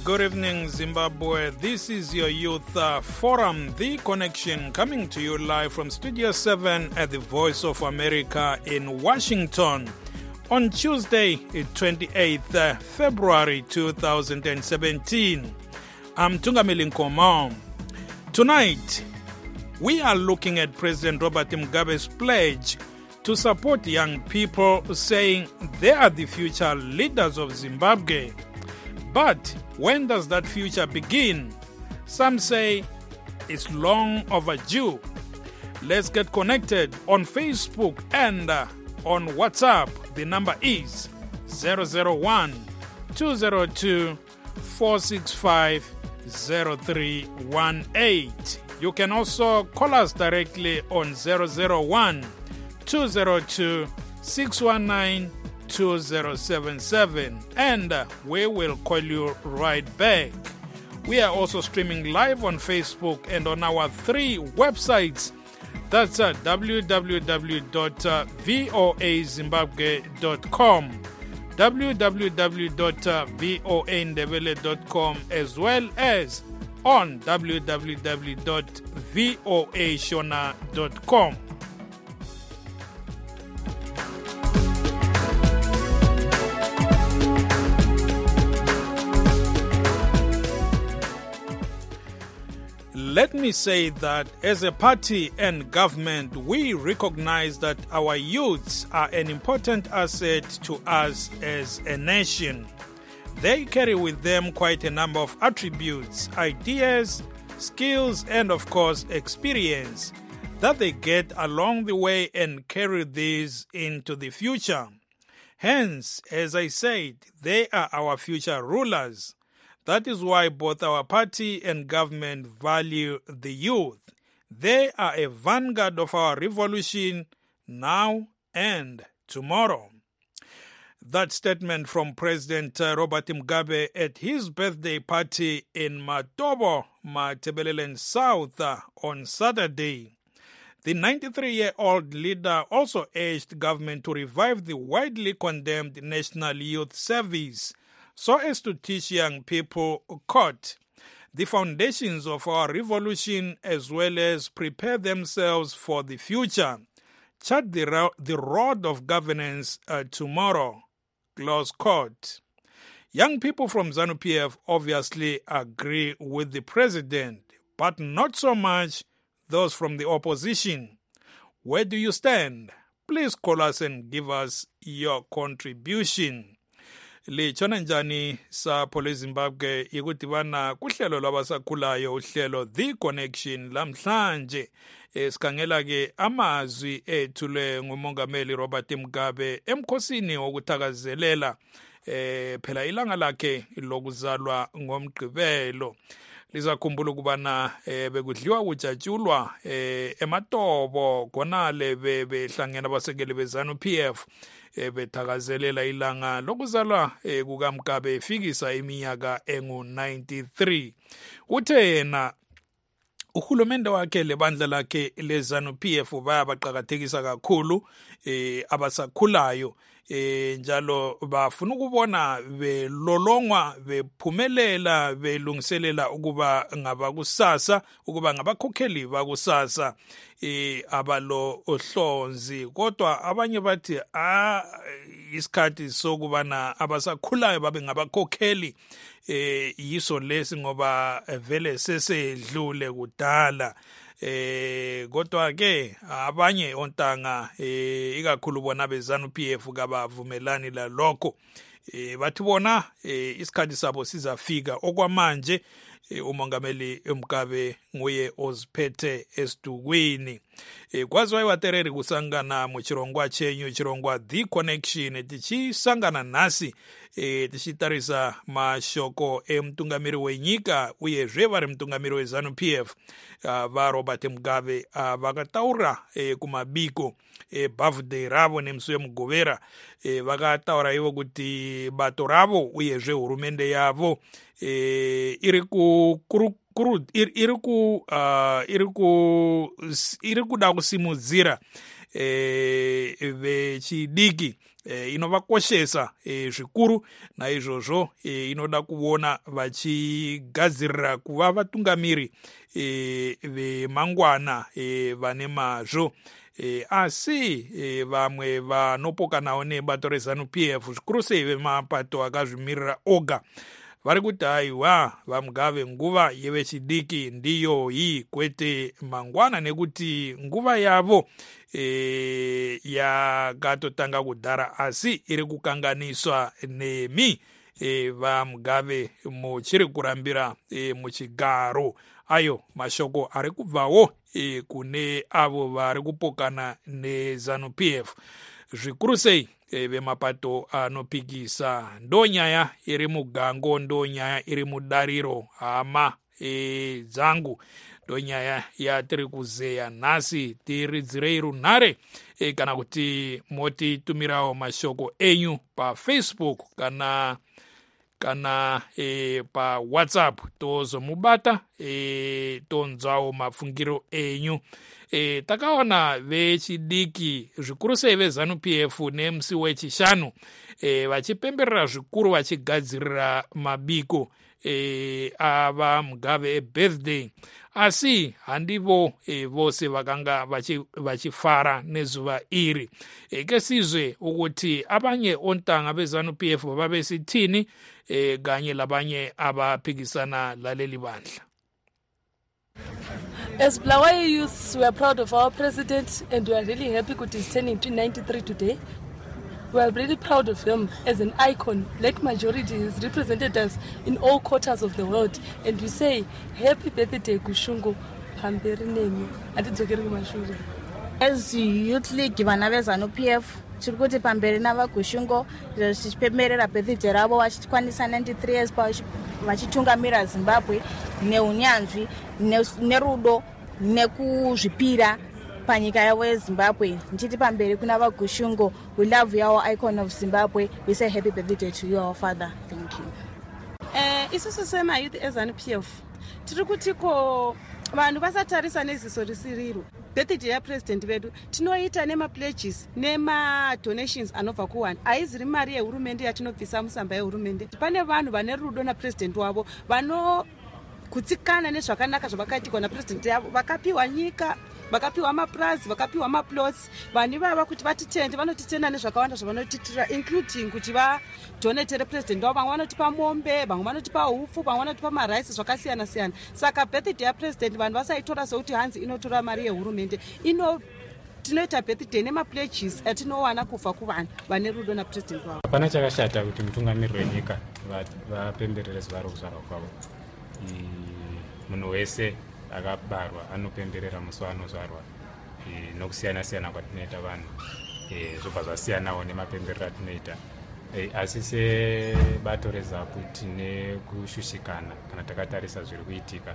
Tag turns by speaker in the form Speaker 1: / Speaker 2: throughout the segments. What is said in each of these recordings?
Speaker 1: Good evening, Zimbabwe. This is your Youth Forum, The Connection, coming to you live from Studio 7 at the Voice of America in Washington on Tuesday, 28th February 2017. I'm Tungamili Nkomo. Tonight, we are looking at President Robert Mugabe's pledge to support young people, saying they are the future leaders of Zimbabwe. But when does that future begin? Some say it's long overdue. Let's get connected on Facebook and on WhatsApp. The number is 001-202-465-0318. You can also call us directly on 001-202-619-2077 and we will call you right back. We are also streaming live on Facebook and on our 3 websites. That's www.voazimbabwe.com, www.voandebele.com, as well as on www.voashona.com. Let me say that as a party and government, we recognize that our youths are an important asset to us as a nation. They carry with them quite a number of attributes, ideas, skills, and of course, experience that they get along the way and carry these into the future. Hence, as I said, they are our future rulers. That is why both our party and government value the youth. They are a vanguard of our revolution now and tomorrow. That statement from President Robert Mugabe at his birthday party in Matobo, Matabeleland South on Saturday. The 93-year-old leader also urged government to revive the widely condemned National Youth Service so as to teach young people the foundations of our revolution as well as prepare themselves for the future. Chart the road of governance tomorrow. Close quote. Young people from ZANU-PF obviously agree with the president, but not so much those from the opposition. Where do you stand? Please call us and give us your contribution. Lichona njani sapho leZimbabwe ikudibana kuhlelo lwabasakhulayo uhlelo The Connection lamhlanje sikhangela ke amazwi ethulwe ngumongameli Robert Mugabe emkhosini wokuthakazelela phela ilanga lakhe lokuzalwa ngomgqibelo. Lizakhumbula ukubana bekudliwa kujatshulwa eMatobo khonale behlangene abasekeli beZANU-PF bethakazelela ilanga lokuzalwa kukaMugabe efikisa iminyaka engu-93. Uthe yena uhulumende wakhe lebandla lakhe leZANU-PF bayabaqakathekisa kakhulu abasakhulayo njalo bafuna ukubona belolongwa bephumelela belungiselela ukuba ngabakusasa ukuba ngabakhokheli bakusasa abalo ohlonzi. Kodwa abanye bathi isikhathi sokubana abasakhulayo babe ngabakhokheli yiso lesi ngoba vele sesedlule kudala. Kodwa ke abanye ontanga ikakhulu bona beZANU-PF kabavumelani lalokho. Bathi bona isikhathi sabo sizafika okwamanje. Umongameli Mugabe nguye oziphethe esidukwini. Kwaziwa iwatereri kusangana muchirongwa chenyu chirongwa The Connection tichisangana nasi tichitarisa mashoko emtungamiri wenyika uyezve vari mutungamiri weZANU-PF vaRobert Mugabe vakataura kumabiko birthday ravo nemusi wemugovera vakataura ivo kuti bato ravo uyezve hurumende yavo iri kuda kusimudzira vechidiki inovakoshesa zvikuru. Naizvozvo inoda kuona vachigadzirira kuva vatungamiri vemangwana vane mazvo. Asi vamwe vanopokanawo nebato reZANU-PF zvikuru sei vemapato akazvimirira oga vari kuti aiwa vaMugabe nguva yevechidiki ndiyo hii kwete mangwana, nekuti nguva yavo yakatotanga kudhara asi iri kukanganiswa nemi vaMugabe muchiri kurambira muchigaro. Ayo mashoko ari kubvawo kune avo vari kupokana neZANU-PF zvikuru sei vemapato anopikisa. Ndonyaya iri mugango, ndonyaya iri mudariro hama dzangu, ndonyaya yatiri kuzeya nhasi. Tiridzirei runhare kana kuti motitumirawo mashoko enyu paFacebook kana paWhatsApp, tozomubata tonzwawo mafungiro enyu. Takaona vechidiki zvikuru sei veZANU-PF nemusi wechishanu vachipemberera zvikuru vachigadzirira mabiko ava Mugabe birthday, asi handivo vose vakanga vachifara nezuva iri. Kesizve ukuthi abanye ontanga beZANU-PF babesithini kanye labanye abaphikisana laleli bandla.
Speaker 2: As Bulawayo youths, we are proud of our president and we are really happy that he's turning 93 today. We are really proud of him as an icon. Black majority has represented us in all quarters of the world. And we say, happy birthday, Kushungo.
Speaker 3: As Youth League, vana veZANU-PF, tiri kuti pamberi navaGushungo tichipemberera birthday ravo vachikwanisa 93 years vachitungamira Zimbabwe neunyanzvi nerudo nekuzvipira panyika yavo yeZimbabwe. Nchiti pamberi kuna vaGushungo, we love you, our icon of Zimbabwe. We say happy birthday to you, our father. Thank you.
Speaker 4: Isusu sema youth eZANU-PF tiri kuti ko vanhu vasatarisa neziso risiriro. Birthday yapresident vedu tinoita nemapledges nemadonations anobva kuwani. Haiziri mari yehurumende yatinobvisa musamba yehurumende. Pane vanhu vane rudo napresident wavo vanokutsikana nezvakanaka zvavakaitikwa napresident yavo, vakapiwa nyika, vakapiwa mapurazi, vakapiwa maplots. Vanhu vava kuti vatitende, vanotitenda nezvakawanda zvavanotitira, including kuti vadonatere president wavo. Vamwe vanotipa mombe, vamwe vanotipa hupfu, vamwe vanotipa maraisi zvakasiyana siyana. Saka birthday yapresident vanhu vasaitora sekuti hanzi inotora mari yehurumende. Tinoita birthday nemapledges atinowana kubva kuvanhu vane rudo napresident wavo.
Speaker 5: Hapana chakashata kuti mutungamiriri wenyika vapemberere zuva rokuzvarwa kwavo. Munhu wese akabarwa anopemberera musi waanozvarwa nokusiyana siyana kwatinoita vanhu, zvobva zvasiyanawo nemapemberero atinoita. Asi sebato reZAPU tine kushushikana kana takatarisa zviri kuitika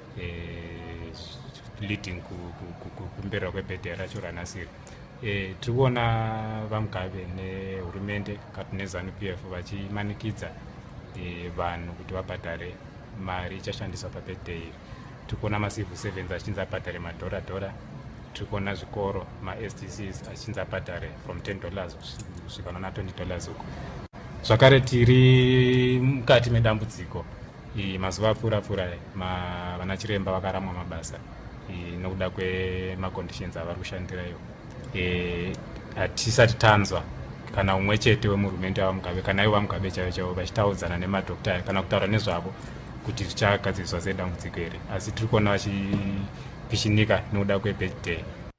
Speaker 5: leading kupemberera kwebirthday racho ranasiri. Tiri kuona vaMugabe nehurumende kati neZANU-PF vachimanikidza vanhu kuti vabhadhare mari ichashandiswa pabirthday iri. Tiri kuona macivil servants achinzi abhadhare madhora, tiri kuona zvikoro maSTCs achinzi abhadhare from $10 kusvika na$20 uko. Zvakare tiri mukati medambudziko mazuva apfuura vana chiremba vakaramwa mabasa nokuda kwemaconditions avari kushandirayo. Hatisati tanzwa kana umwe chete wemurumende waMugabe kana ivo vaMugabe chaivo vachitaudzana nemadhokota kana kutaura nezvavo kuti zvichagadziriswa sedambudziko here, asi tiri kuona vachipishinika nokuda kwebirthday.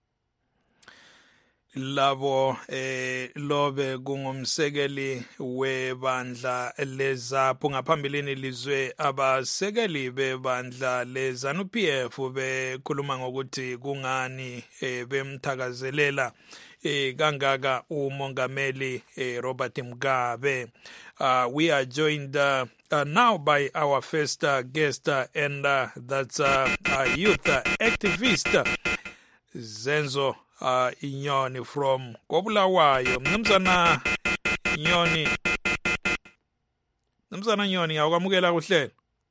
Speaker 1: Lavo lobe kungumsekeli webandla leZAPU. Ngaphambilini lizwe abasekeli bebandla leZANU-PF bekhuluma ngokuthi kungani bemthakazelela kangaka umongameli Robert Mugabe. We are joined now by our first guest, and that's a youth activist, Zenzo Inyoni from Kobulawayo. Mnumzana Inyoni, awukamukela kuhle.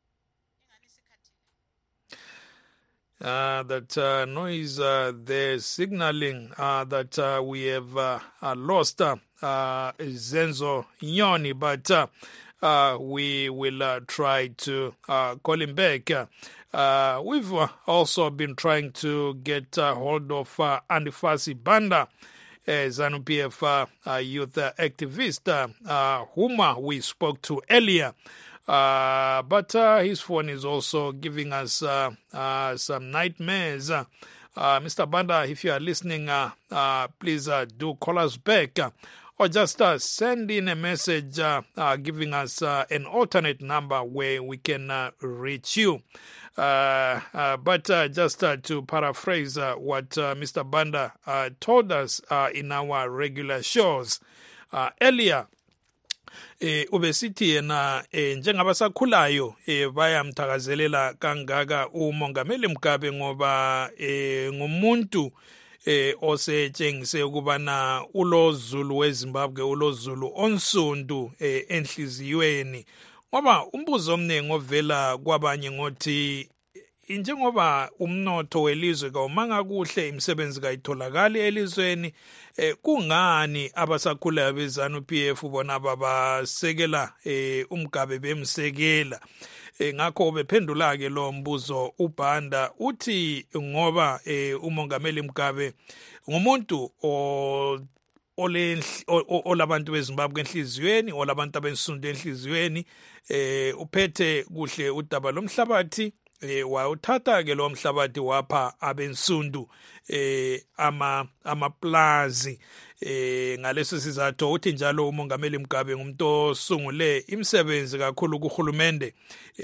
Speaker 1: That noise, the signaling that we have lost Zenzo Nyoni, but we will try to call him back. We've also been trying to get hold of Andifasi Banda, ZANU-PF youth activist, whom we spoke to earlier. But his phone is also giving us some nightmares. Mr. Banda, if you are listening, please do call us back. Or just send in a message giving us an alternate number where we can reach you. But just to paraphrase what Mr. Banda told us in our regular shows earlier, ubesithi yena njengabasakhulayo bayamthakazelela kangaka uMongameli Mugabe ngoba ngumuntu osetshengise ukubana ulozulu weZimbabwe, ulozulu onsundu enhliziyweni, ngoba umbuzo omningi ovela kwabanye ngothi njengoba umnotho welizwe kawumanga kuhle, imisebenzi kayitholakali elizweni, kungani abasakhulayo beZANU-PF bona babasekela uMgabe bemsekela? Ngakho bephendula ke lo mbuzo uBanda uthi ngoba uMongameli Mugabe ngumuntu olabantu beZimbabwe enhliziyweni, olabantu abensundu enhliziyweni, uphethe kuhle udaba lomhlabathi, wawuthatha ke lo mhlabathi wapha abensundu amaplazi. Ngaleso sizathu uthi njalo uMongameli Mugabe ngumuntu osungule imisebenzi kakhulu kuhulumende,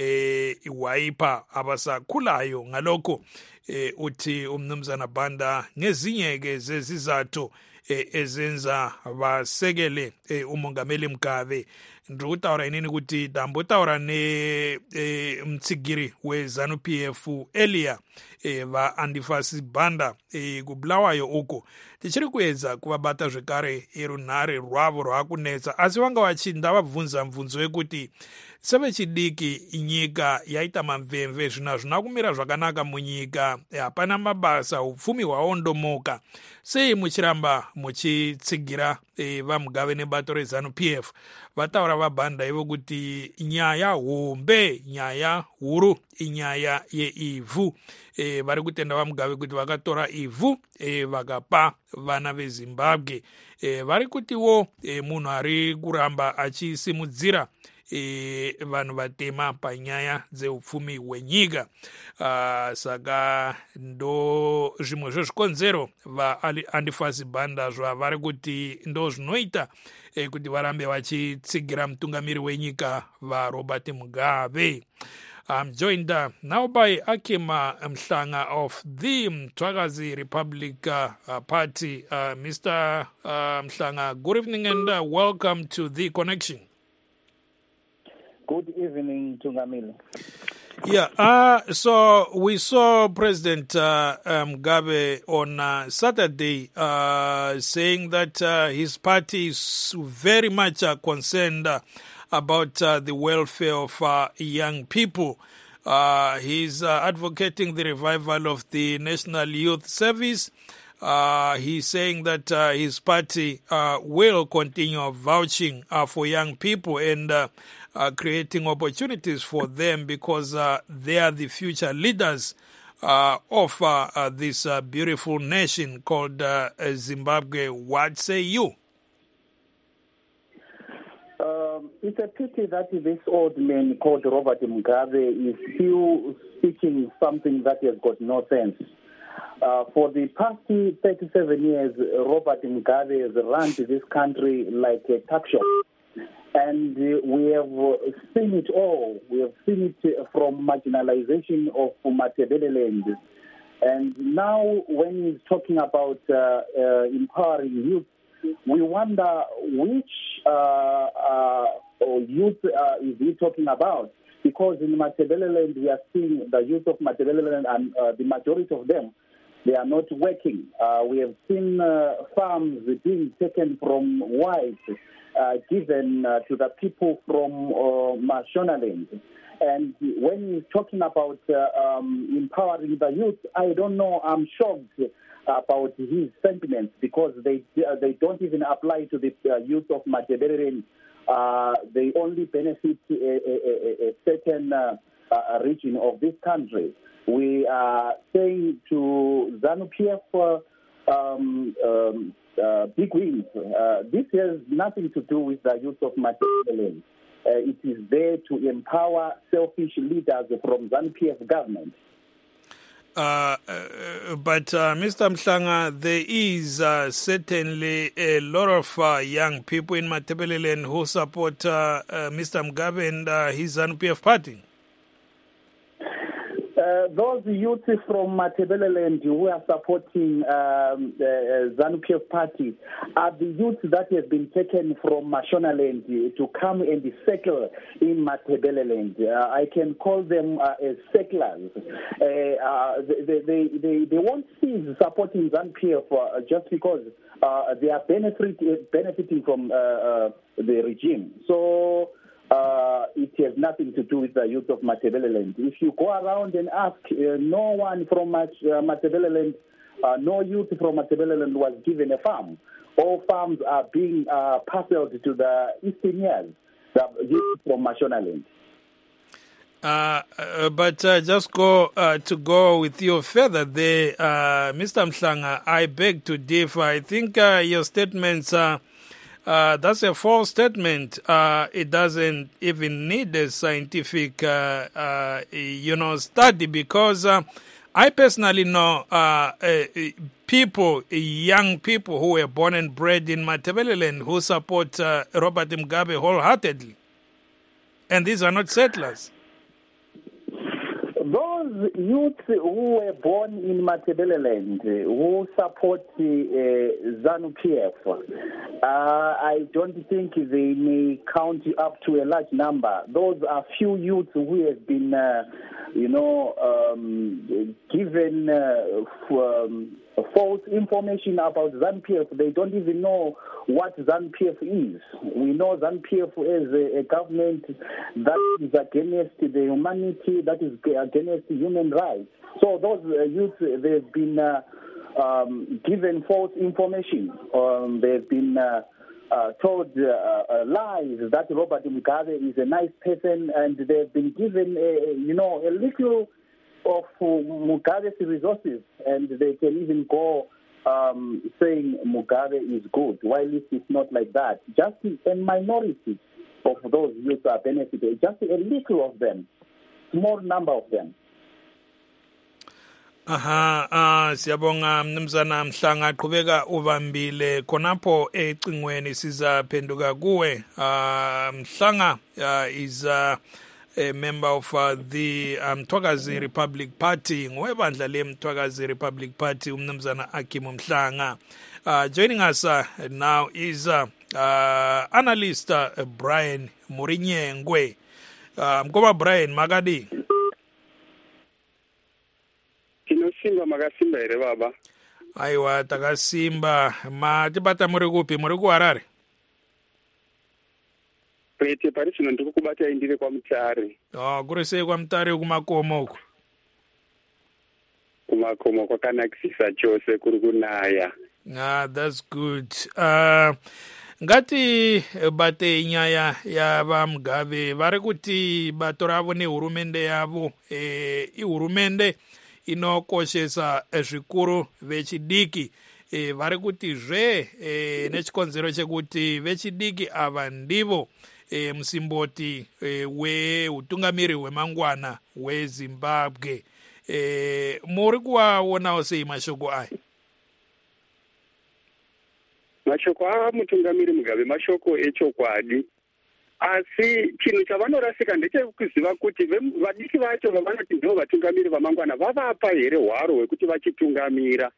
Speaker 1: wayipha abasakhulayo. Ngalokho uthi umnumzana Banda ngezinye ke zezizathu ezenza basekele uMongameli Mugabe. Ndrutaura inini kuti dambotaura ne mtsigiri weZANU-PF earlier va Andifasi Banda kubulawayo uko tichiri kuedza kuvabata zvekare runhare rwavo rwakunetsa, asi vanga vachinda vabvunza mubvunzo wekuti sevechidiki nyika yaita mamvemve, zvinhu hazvina kumira zvakanaka munyika, hapana mabasa, upfumi hwaondomoka, sei muchiramba muchitsigira vaMugabe nebato reZANU-PF? Vataura vaBanda ivo kuti nyaya hombe, nyaya huru, inyaya yeivhu. Vari kutenda vaMugabe kuti vakatora ivhu vakapa vana veZimbabwe. Vari kutiwo munhu ari kuramba achisimudzira vanhu vatema panyaya dzeupfumi hwenyika. Saka ndo zvimwe zvezvikonzero vaAndifasi Banda zvavari kuti ndo zvinoita kuti varambe vachitsigira mutungamiri wenyika vaRobert Mugabe. I'm joined now by Akima Mhlanga of the Mtwakazi Republic Party. Mr. Mhlanga, good evening and welcome to The Connection.
Speaker 6: Good evening, Tungamile.
Speaker 1: Yeah, so we saw President Mugabe on Saturday saying that his party is very much concerned about the welfare of young people. He's advocating the revival of the National Youth Service. He's saying that his party will continue vouching for young people and creating opportunities for them because they are the future leaders of this beautiful nation called Zimbabwe. What say you?
Speaker 6: It's a pity that this old man called Robert Mugabe is still speaking something that has got no sense. For the past 37 years, Robert Mugabe has run this country like a tuck shop. And we have seen it all. We have seen it from marginalization of Matabeleland. And now when he's talking about empowering youth, we wonder which youth is he talking about? Because in Matabeleland, we are seeing the youth of Matabeleland, and the majority of them, they are not working. We have seen farms being taken from whites given to the people from Mashonaland. And when he's talking about empowering the youth, I don't know, I'm shocked about his sentiments because they don't even apply to the youth of Matabeleland. They only benefit a certain region of this country. We are saying to ZANU-PF big wins. This has nothing to do with the youth of Matabeleland. It is there to empower selfish leaders from ZANU-PF government.
Speaker 1: But Mr. Mhlanga, there is certainly a lot of young people in Matabeleland who support Mr. Mugabe and his ZANU-PF party.
Speaker 6: Those youth from Matabeleland who are supporting ZANU-PF party are the youth that have been taken from Mashonaland to come and settle in Matabeleland. I can call them as settlers. They won't cease supporting ZANU-PF just because they are benefiting from the regime. So it has nothing to do with the youth of Matabeleland. If you go around and ask, no one from Matabeleland, no youth from Matabeleland was given a farm. All farms are being parceled to the Easternians, the youth from Mashonaland.
Speaker 1: But just to go with you further there, Mr. Mhlanga, I beg to differ. I think your statements that's a false statement. It doesn't even need a scientific, study because I personally know young people who were born and bred in Matabeleland who support Robert Mugabe wholeheartedly, and these are not settlers.
Speaker 6: Those youths who were born in Matabeleland, who support ZANU-PF, I don't think they may count up to a large number. Those are few youths who have been, given false information about ZANU-PF. They don't even know what ZANU-PF is. We know ZANU-PF is a government that is against the humanity, that is against human rights. So those youth, they've been given false information. They've been told lies that Robert Mugabe is a nice person, and they've been given a little of Mugabe's resources, and they can even go saying Mugabe is good, while it's not like that. Just a minority of those youth are benefited, just a little of them, small number of them.
Speaker 1: Siyabonga mnumzana Mhlanga, qhubeka ubambile khonapho ecingweni sizaphenduka kuwe. Mhlanga is a member of the Mthwakazi Republic Party, ngowebandla leMthwakazi Republic Party, umnumzana Akim Mhlanga. Joining us now is analyst Brian Murinyengwe. Mkoba Brian Magadi.
Speaker 7: Kinosimba magasimba ere baba.
Speaker 1: Aiwa takasimba matibata muri kupi, muri ku Harare?
Speaker 7: Pete pari chino ndiko kubata indire kwa Mutare.
Speaker 1: Kuri sei kwa Mutare kumakomo uko?
Speaker 7: Kumakomo kwakanakisisa chose kuri kunaya.
Speaker 1: That's good. Ngati bate nyaya ya Mugabe vari kuti bato ravo nehurumende yavo ihurumende inokoshesa zvikuru vechidiki vari kuti nechikonzero chekuti vechidiki ava ndivo musimboti weutungamiri hwemangwana hweZimbabwe. Muri kuwaonawo sei mashoko aya?
Speaker 7: Mashoko amutungamiri Mugabe mashoko echokwadi, asi chinhu chavanorasika ndechekuziva kuti vadiki vacho vavanoti ndivo vatungamiri vamangwana vavapa here hwaro hwekuti vachitungamira.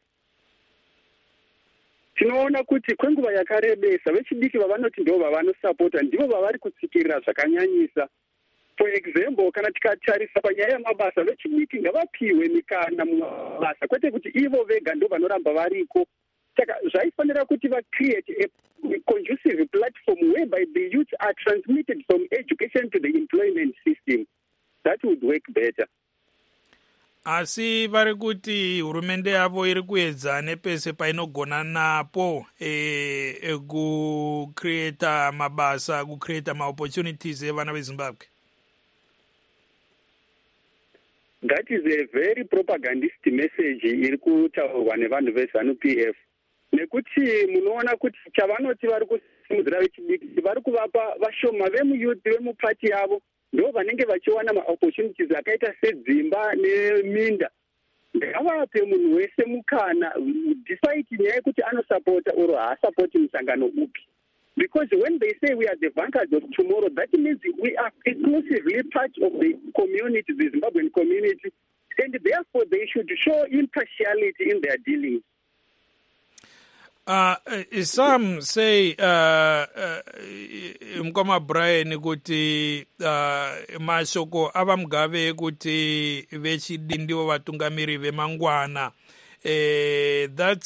Speaker 7: Tinoona kuti kwenguva yakarebesa vechidiki vavanoti ndivo vavanosapota ndivo vavari kutsikirira zvakanyanyisa. For example, kana tikatarisa panyaya yamabasa vechidiki ngavapiwe mikana mumabasa, kwete kuti ivo vega ndo vanoramba variko. saka zvaifanira kuti vacreate a conducive platform whereby the youth are transmitted from education to the employment system. That would work better.
Speaker 1: Asi vari kuti hurumende yavo iri kuedza nepese painogona napo kucreata mabasa, kucreata ma-opportunities evana veZimbabwe.
Speaker 7: That is a very propagandist message iri kutaurwa nevanhu veZANU-PF. Nekuti munoona kuti chavanoti vari kusimudzira vechidiki vari kuvapa vashoma vemuyuthi vemupati yavo ndo vanenge vachiwana ma-opportunities akaita sedzimba neminda. Ngavape munhu wese mukana despite nyaya yekuti anosapota or haasapoti musangano upi. Because when they say we are the vanguard of tomorrow, that means we are exclusively part of the community, the Zimbabwean community, and therefore they should show impartiality in their dealings.
Speaker 1: Some say, Mkoma Brian, kuti mashoko avamgave kuti vechidindiwo vatungamiri vemangwana. That's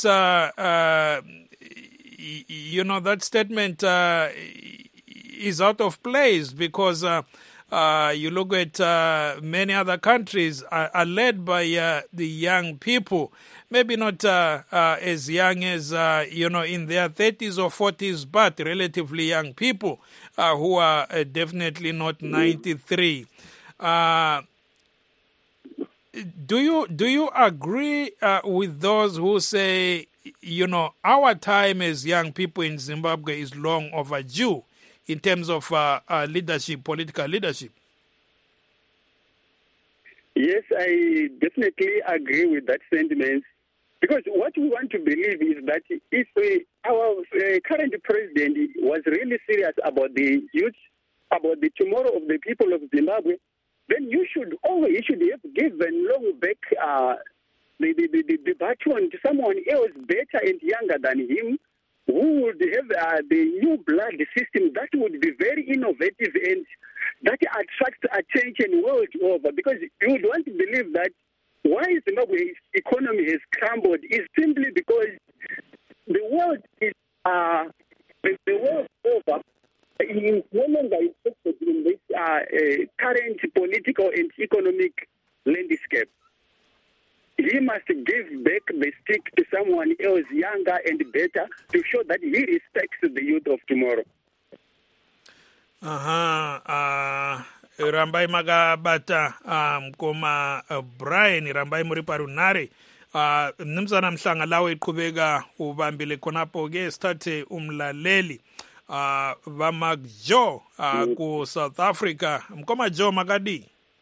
Speaker 1: you know, that statement is out of place because you look at many other countries are led by the young people, maybe not as young as, you know, in their 30s or 40s, but relatively young people who are definitely not 93. Do you agree with those who say, you know, our time as young people in Zimbabwe is long overdue in terms of leadership, political leadership?
Speaker 7: Yes, I definitely agree with that sentiment. Because what we want to believe is that if our current president was really serious about the youth, about the tomorrow of the people of Zimbabwe, then he should have given long back the baton to someone else better and younger than him, who would have the new blood system that would be very innovative and that attracts attention world over. Because you would want to believe that why Zimbabwe's economy has crumbled is simply because the world is the world over is no longer interested in this current political and economic landscape. He must give back the stick to someone else younger and better to show that he respects the youth of tomorrow.
Speaker 1: Rambai magabata Mkoma Brian Rambai muri parunare nimzana mhlanga lawe iqhubeka ubambile khonapo ke starte umlaleli vamagjo ku South Africa. Mkoma Jo Magadi.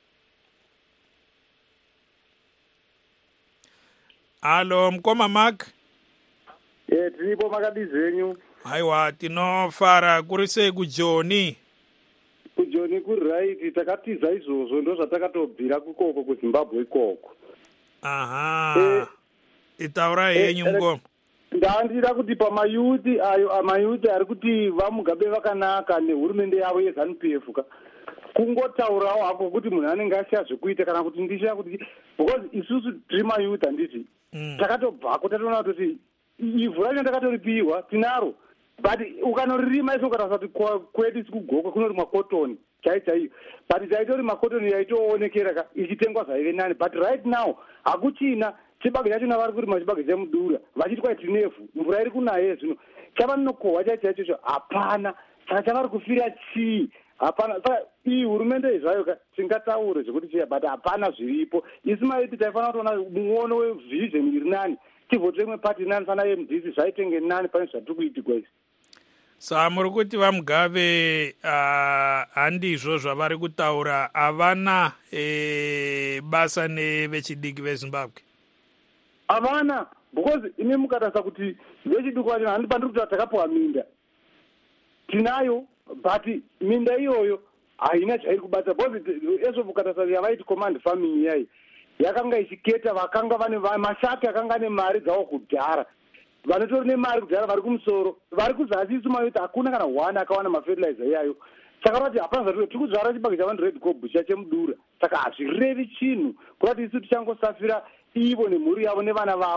Speaker 1: Hello, Mkoma Mark.
Speaker 8: Tiripo Magadi zenyu.
Speaker 1: Haiwa, tinofara kurise kujoni.
Speaker 8: Kujoni kuright, takatiza izvozvo ndo zvatakatobvira kukoko kuZimbabwe ikoko.
Speaker 1: Aha. Itaura yenyu Mkoma.
Speaker 8: Ndandira kuti pamayuthi ayo amayuthi ari kuti vamugabe vakanaka nehurumende yavo yeZANU-PF ka. Kungotaurawo hako kuti munhu anenge asiya zvekuita kana kuti ndishiya kuti because isusu tiri mayuthi handiti. Takatobvako tatoona kuti ivhu racho takatoripiwa tinaro. But ukanorima iso ukataura kuti kwedu sikugokwe kunorimwa cotton chaiyo. But chaitori makotoni yaitoonekera ka ichitengwa zvaive nani. But right now hakuchina chibage chacho navari kurima chibage chemudura vachiti kwai tinevhu mvura iri kunaye zvino chavanokohwa chaicho hapana. Saka chavari kufira chii? Hapana. Saka iyi hurumende izvayo ka tingataure zvekuti chiya but hapana zviripo. Isi maiti taifanira kuona muono wevision iri nani. Tivhote imwe pati nani sana MDC zvaitenge nani pane zvatiri kuitikwa izvi.
Speaker 1: Saka muri kuti vaMugabe handizvo zvavari kutaura havana basa nevechidiki veZimbabwe?
Speaker 8: Havana, because ine mukatarisa kuti vechidiki vacho handi pandiri kuti takapiwa minda. Tinayo, but minda iyoyo haina zvairi kubata. Because ezvo mukatarisa yavaiti command farming yayi yakanga ichiketa vakanga vane mashaki akanga ane mari dzavo kudhara. Vanotori nemari kudhara vari kumusoro, vari kuzasi isu mayuthi hakuna kana one akawana mafertilizer iyayo. Saka vati hapana zvatiri tiri kudzvara chibage chavanhu red cobusha chemudura. Saka hazvirevi chinhu kurati isu tichangosafira ivo nemhuri yavo nevana vavo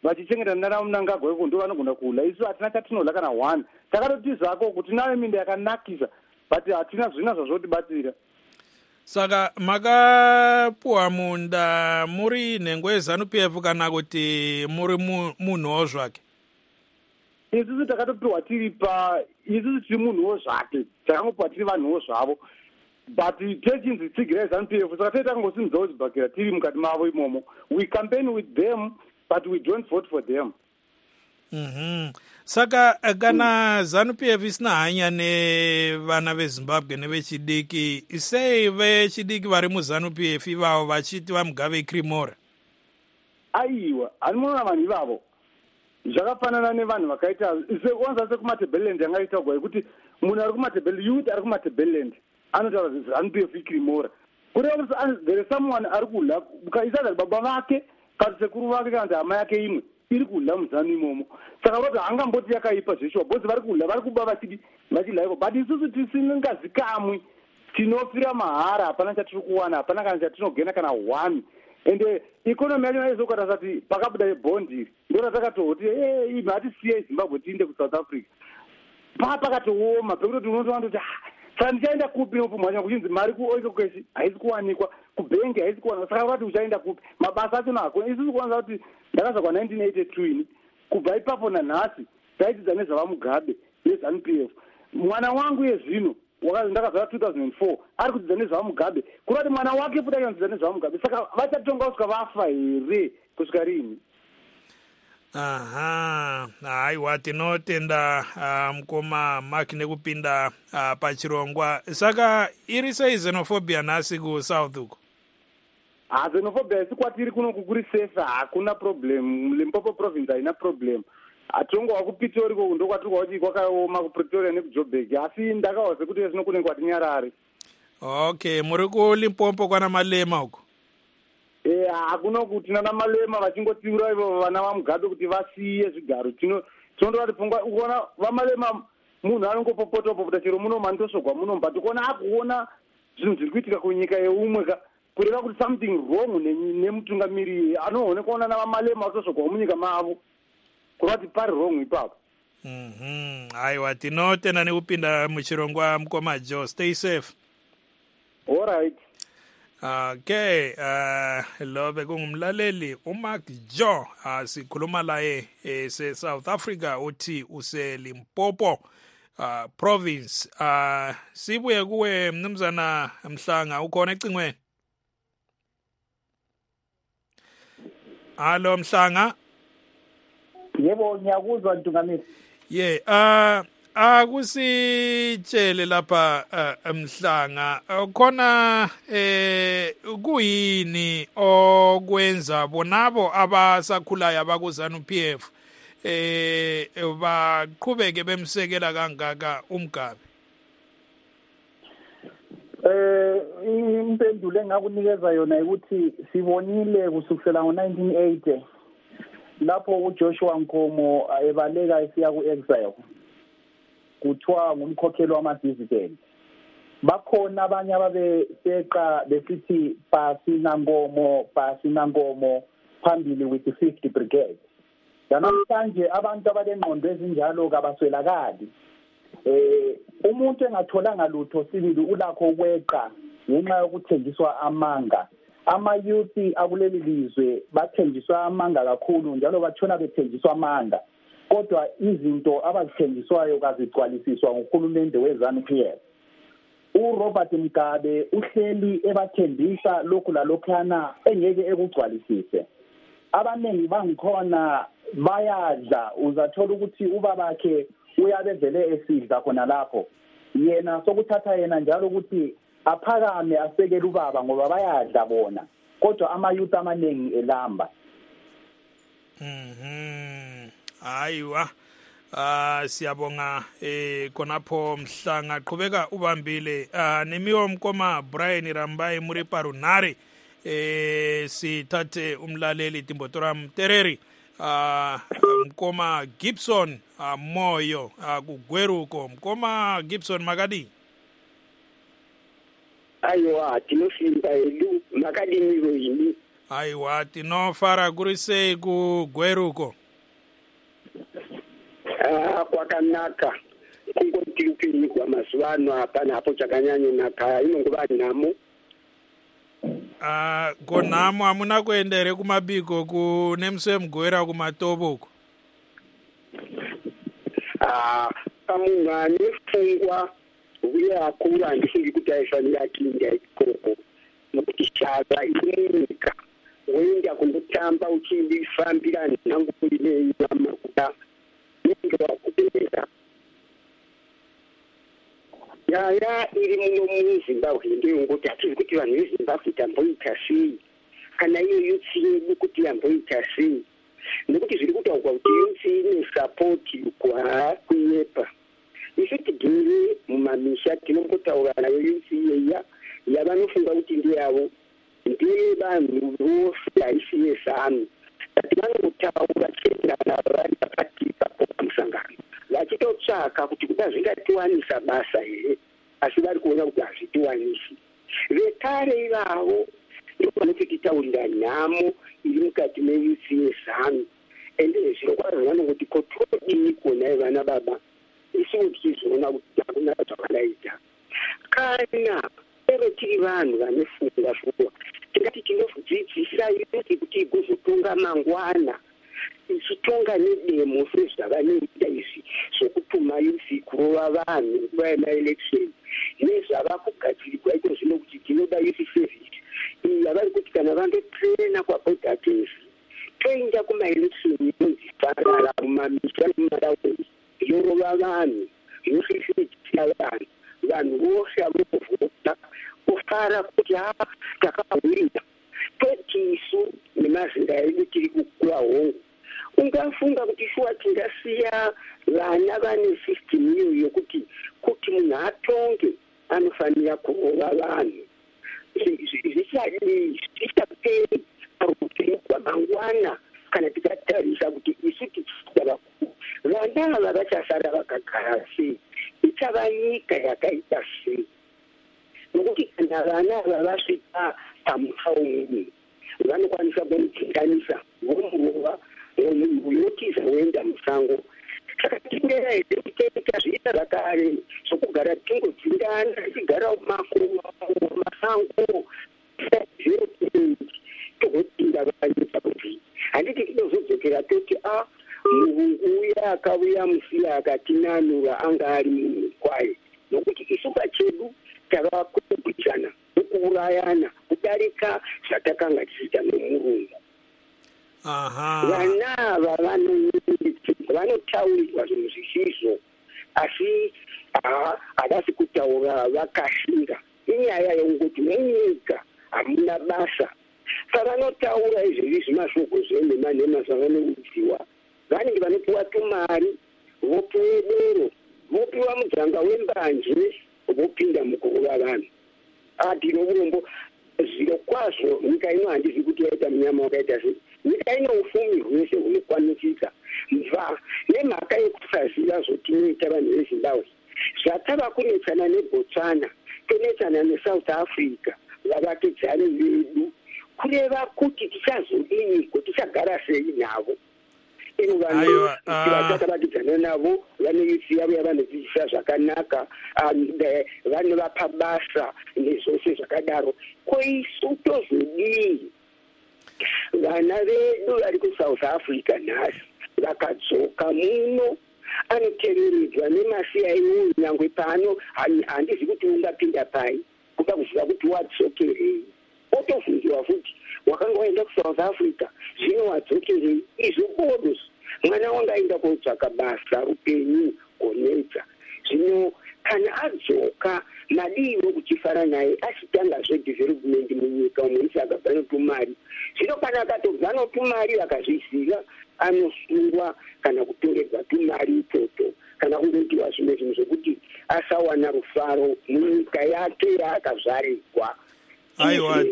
Speaker 8: vachichengeta nharaunda ngagweko ndo vanogona kuhula. Isu hatina chatinodla kana one. Takatoti zvako kuti tinayo minda yakanakisa but hatina zvina zvazvotibatsira.
Speaker 1: Saka makapuwa munda muri nhengo yeZANU-PF kana kuti muri munhuwo zvake?
Speaker 8: Isusu takatopiwa isusu tiri munhuwo zvake, takangopiwa tiri vanhuwo zvavo. But techinzi tsigirai ZANU-PF, saka toita kungosimudzawo chibhakira tiri mukati mavo imomo. We campaign with them but we don't vote for them.
Speaker 1: Saka kana ZANU-PF isina hanya nevana veZimbabwe nevechidiki, sei vechidiki vari muZANU-PF ivavo vachiti vaMugabe iKrimora?
Speaker 8: Aiwa, anoona vanhu ivavo zvakafanana nevanhu vakaita wanza sekumaTebeleland yangaitagwa yekuti munhu ari kumaTebeleland, youth ari kumaTebeleland anotaura ZANU-PF iKrimora. Kureva kuti there is someone ari kuhla ukaisa baba vake kana sekuru vake kana hama yake imwe iri kuhla muZANU imomo. Saka kuti hangamboti yakaipa zveshuwa bhozi vari kuhla vari kuba vachidlaiko. But isusu tisingazikamwi tinofira mahara, hapana chatiri kuwana, hapana kana chatinogena kana one. Ende ikonomi yacho yaizokata sati pakabuda yebhondi ndona takatoti hatisiye Zimbabwe tiinde kuSouth Africa. Pakatooma pekutoti unotoona kuti saka ndichaenda kupi nopumhanya kuchinzi mari kuoiko kwesi haisi kuwanikwa, kubhengi haisi kuwanikwa, saka vati uchaenda kupi, mabasa acho nako. Isusu kuwanza kuti ndakazvarwa 1982 ini, kubva ipapo nanhasi taidzidza nezvavaMugabe neZANU-PF. Mwana wangu yezvino ndakazvara 2004 ari kudzidza nezvavaMugabe, kuva kuti mwana wake futi achidzidza nezvavaMugabe, saka vachatonga kusvika vafa here kusvika rini?
Speaker 1: Haiwa, tinotenda mukoma Mark nekupinda pachirongwa. Saka iri sei xenophobia nhasi kuSouth uko?
Speaker 8: Xenophobia isi kwatiri kuno kukuri safe, hakuna problem. Limpopo province haina problem. Atongo kuPitori ko ndo kwatiri kwati kwakaoma kuPretoria nekuJoburg, asi ndakawa sekuti zvino kune kwatinyarare.
Speaker 1: Okay, muri kuLimpopo kwana Malema uko?
Speaker 8: Hakuna kuti nana Malema vachingotsiura ivo vana vaMugabe kuti vasiye zvigaro. Tinondoti pfungwa ukaona vaMalema munhu anongopopota chero muno mandosogwa muno but ukaona akuona zvinhu zviri kuitika kunyika yeumwe kureva kuti something wrong nemutungamiri anoonekwaona navaMalema vatosogwa munyika mavo kureva kuti pari wrong ipapo.
Speaker 1: Aiwa, tinotenda nekupinda muchirongwa mukoma Joe. Stay safe.
Speaker 8: All right.
Speaker 1: Okay, lo bekungumlaleli uMark Joe, sikhuluma laye South Africa, uthi useLimpopo province. Sibuye kuwe mnumzana Mhlanga, ukhona ecingweni? Hallo Mhlanga.
Speaker 6: Yebo, ngiyakuzwa Ntungamisi.
Speaker 1: Akusitshele lapha Mhlanga, khona kuyini okwenza bonabo abasakhulayo abakuZANU-PF baqhubeke bemsekela kangaka uMugabe?
Speaker 6: Impendulo engakunikeza yona ukuthi sibonile kusukela ngo1980 lapho uJoshua Nkomo ebaleka esiya ku-exile kuthiwa ngumkhokheli wama-dissident. Bakhona abanye ababeseqa besithi pasina Nkomo phambili with the 50th Brigade. Namhlanje abantu abalengqondo ezinjalo kabaswelakali. Umuntu engatholanga lutho sibili ulakho ukweqa ngenxa yokuthenjiswa amanga. Ama-youth akuleli lizwe bathenjiswa amanga kakhulu njalo batshona bethenjiswa amanga. Kodwa izinto abazithenjiswayo kazigcwalisiswa nguhulumende weZANU-PF. uRobert Mugabe uhleli ebathembisa lokhu lalokhana engeke ekugcwalisise. Abaningi bangikhona bayadla, uzathola ukuthi ubabakhe uyabevele esidla khona lapho. Yena sokuthatha yena njalo ukuthi aphakame asekele ubaba ngoba bayadla bona. Kodwa ama-youth amaningi elamba.
Speaker 1: Hayiwa, siyabonga khonapho Mhlanga, qhubeka ubambile. Nemiwo mkoma Brian Rambai muri Parunare, sithathe umlaleli Timbotoram Tereri, mkoma Gibson Moyo kugweruko. Mkoma Gibson Magadi.
Speaker 7: Aiwa, tinofimba edu makadi miro ini
Speaker 1: aiwa tinofara kuri sei kugweruko?
Speaker 7: Kwakanaka kungoti upenyu kwamazuva ano hapana hapo chakanyanyonaka, inongova nhamo.
Speaker 1: Ko nhamo hamuna kuenda here kumabiko kune musi wemugowera kumatobo uko?
Speaker 7: Munhu ane pfungwa uye akuru handifungi kuti aifanira akiinda ikoko, nokuti shava iri munyika woenda kundotamba uchifambira nhangu inenyama kuda nenge wakuderera. Nyaya iri muno muZimbabwe ndeyongoti hatizi kuti vanhu veZimbabwe tamboita sei, kana iyo yutsi yedu kuti yamboita sei, nekuti zviri kutaurwa kuti yutsi ine sapoti kunyepa. Isu tigere mumamisha tinombotaura nayo yutsi iyeya yavanofunga kuti ndeyavo, ndevanhu vose haisi yezanu. Kati vanongotaura chendana vari pakati papo pamusangano vachitotsvaka kuti kuda zvingatiwanisa basa here, asi vari kuona kuti hazvitiwanisi. Vekare ivavo ndo vanoti titaurira nhamo iri mukati meyutsi yezanu, ende zvirokwazvo vanongoti kotodini kuonai vana baba, isiwo tichizoona kuti hakuna zvavanaita. Kana ero tiri vanhu vane pfungwa tingati tinodzidzisa yuti kuti igozotonga mangwana ichitonga nedemo sezvavanoita izvi zvokutuma yusi kurova vanhu nguva yemaelection nezvava kugadzirirwa iko zvino kuti tinoda yusi service iyi yavari kuti kana vandotrena kwaboda tesi toenda kumaelection inonzifarara mumamisha nemumaraundi yorova vanhu yosisitira vanhu vose avovhota kufara kuti takahwirira totisu nemazinda edu tiri kukura hongu. Ungafunga kuti shuwa tingasiya vana vane system iyo yokuti munhu atonge anofanira kurova vanhu. Zvichaperi parupenyu kwamangwana kana tikatarisa kuti isu tichida vakuru. Vana ava vachasara vakagara sei, ichava nyika yakaita sei. Nokuti kana vana ava vasvika pamutauni vanokwanisa kumudzinganisa vomurova yotiza woenda musango. Saka tingera here kutoita zviita zvakare zvokugara tingodzingana tichigara mumasango togotinda vanyika kuti handiti tinozodzokera toti murungu uya akauya musiya akatinanura anga ari munhu kwaye, nokuti isu pachedu tava kupikisana nokuurayana kudarika zvatakanga tichiita nomurungu. Vana ava vanotaurirwa zvinhu zvisizvo, asi havasi kutaura vakashinga. Inyaya yokungoti munyika hamuna basa. Pavanotaura izvezvi zvimashoko zvenemanhema zvavanoudziwa, vanenge vanopiwa tumari, vopiwe doro, vopiwa mudzanga wembanje, vopinda mukurova vanhu. Ndinourombo zviro kwazvo nyika ino handizi kuti yaita munyama wakaita sei. Nyika ino ufumi hwese hunokwanisika mva nemhaka yekusaziva zvotinoita vanhu veZimbabwe. Zvatava kunetsana neBotswana, tonetsana neSouth Africa, vavakidzani vedu, kureva kuti tichazodiniko, tichagara sei navo. Ino vanhu vatakabakidzana navo vanoisi yavo yavanodzidzisa zvakanaka, vanovapa basa nezvose zvakadaro. Koisu tozodii? Vana vedu vari kuSouth Africa nhasi vakadzoka muno anoteveredzwa nemasiya iwoyo, nyangwe pano handizi kuti ungapinda pai kuda kuziva kuti wadzokerei. Otobvunziwa futi wakanga waenda kuSouth Africa zvino wadzokerei. Izvo bodos mwana wanga aenda kotsvaka basa upenyu gonedza. Zvino kana adzoka madiwo kuchifara naye achitanga zvedevelopment munyika umwe akabva notumari. Zvino kana akatobva notumari vakazviziva anosungwa kana kutorerwa tumari itoto kana kungoitiwa zvimwe zvinhu zvokuti asawana rufaro munyika yake yaakazvarirwa.
Speaker 1: Aiwa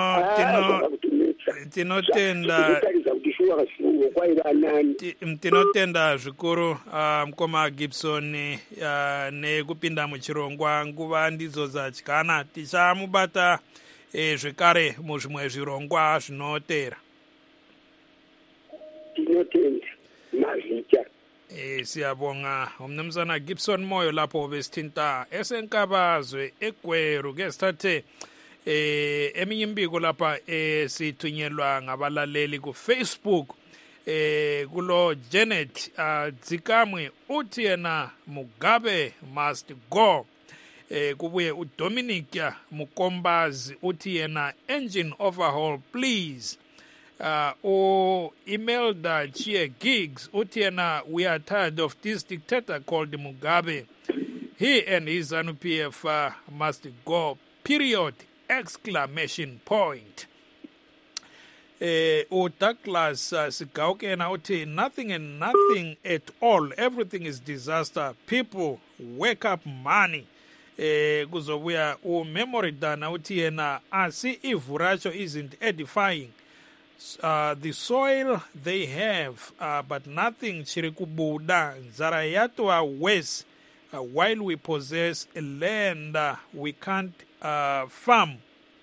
Speaker 1: tinotenda zvikuru mukoma Gibson nekupinda muchirongwa nguva ndidzo dzadyana. Tichamubata zvekare muzvimwe zvirongwa zvinotera.
Speaker 7: Tinotenda mazita.
Speaker 1: Siyabonga umnumzana Gibson Moyo lapho besithinta esenkabazwe eGweru ke sithathe eminye imbiko lapha sithunyelwa ngabalaleli ku Facebook. Kulo Janet Dzikamwe uthi yena Mugabe must go. Kubuye uDominic Mukombazi uthi yena engine overhaul please. Imelda Chia Gigs uthi yena we are tired of this dictator called Mugabe. He and his ZANU-PF must go period exclamation point. Douglas Sigaukena uthi nothing and nothing at all, everything is disaster, people wake up money. Kuzobuya umemory dana uthi yena asi ivuracho isn't edifying. The soil they have but nothing chirikubuda zarayatwa west while we possess land we can't farm.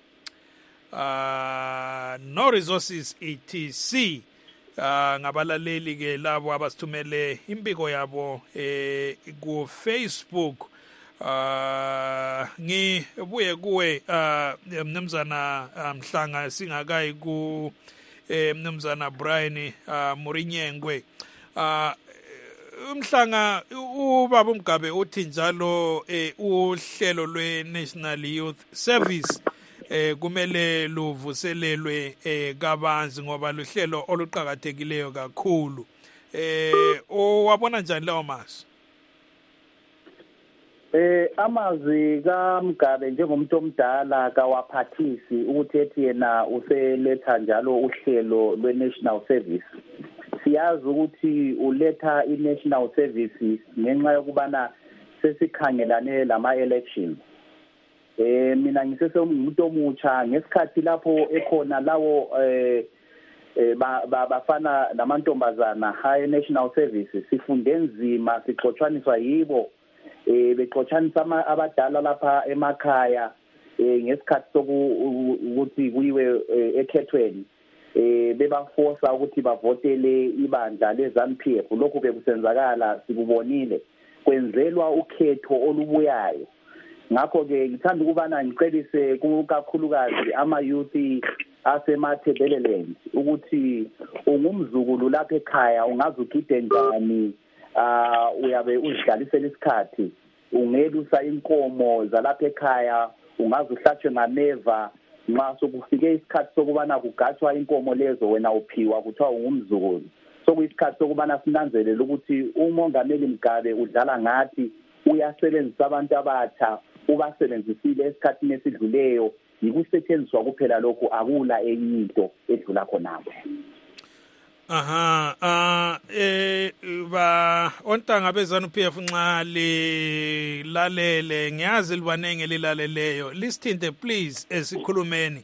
Speaker 1: No resources etc. Ngabalaleli ke labo abasithumele imbiko yabo ku Facebook. Ngibuye kuwe mnumzana Mhlanga singakayi ku mnumzana Brian Murinyengwe. Mhlanga ubaba Mugabe uthi njalo uhlelo lwe-National Youth Service kumele luvuselelwe kabanzi ngoba luhlelo oluqhakathekileyo kakhulu. Owabona njani lawo masu?
Speaker 6: Amazwi kaMgabe njengomuntu omdala kawaphathisi ukuthi ethi yena useletha njalo uhlelo lwe-National Service. Siyazi ukuthi uletha i-National Service ngenxa yokubana sesikhangelane lama-elections. Mina ngisesemuntu omutsha ngesikhathi lapho ekhona lawo bafana namantombazana high national service sifunde nzima sixotshaniswa yibo bexotshanisa abadala lapha emakhaya ngesikhathi sokuthi kuyiwe ekhethweni bebaforsa ukuthi bavotele ibandla leZANU-PF. Lokho bekusenzakala sikubonile kwenzelwa ukhetho olubuyayo. Ngakho ke ngithanda ukubana ngicebise kakhulukazi ama-youth asemathebeleland ukuthi ungumzukulu lapha ekhaya ungaze ugide njani uyabe uzidlalisela isikhathi ungelusa inkomo zalapha ekhaya ungaze uhlatshwe ngameva nxa sokufike isikhathi sokubana kugashwa inkomo lezo wena uphiwa kuthiwa ungumzukulu. Sokuyisikhathi sokubana sinanzelele ukuthi umongameli Mugabe udlala ngathi uyasebenzisa abantu abatsha ubasebenzisile esikhathini esidluleyo yikusetshenziswa kuphela lokhu akula enye into edlula khonapho.
Speaker 1: Ontanga beZANU-PF nxa lilalele ngiyazi libanenge lilaleleyo lisithinte please esikhulumeni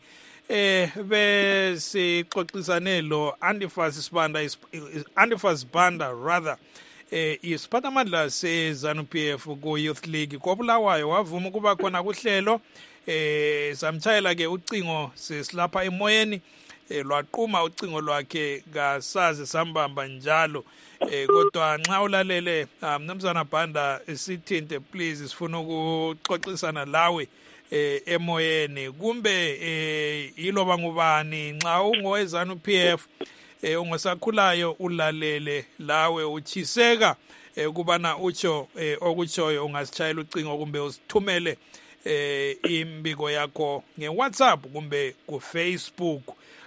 Speaker 1: besixoxisane lo Antifas Banda rather isiphathamandla seZANU-PF ku Youth League koBulawayo wavuma ukuba khona kuhlelo samtshayela ke ucingo sesilapha emoyeni lwaqhuma ucingo lwakhe kasaze sambamba njalo kodwa nxa ulalele mnumzana Banda sithinte please sifuna ukuxoxisana lawe emoyeni kumbe yiloba ngubani nxa ungoweZANU-PF ungosakhulayo ulalele lawe uchiseka kubana utsho okutshoyo ungasitshayela ucingo kumbe usithumele imbiko yakho ngeWhatsApp kumbe ku Facebook.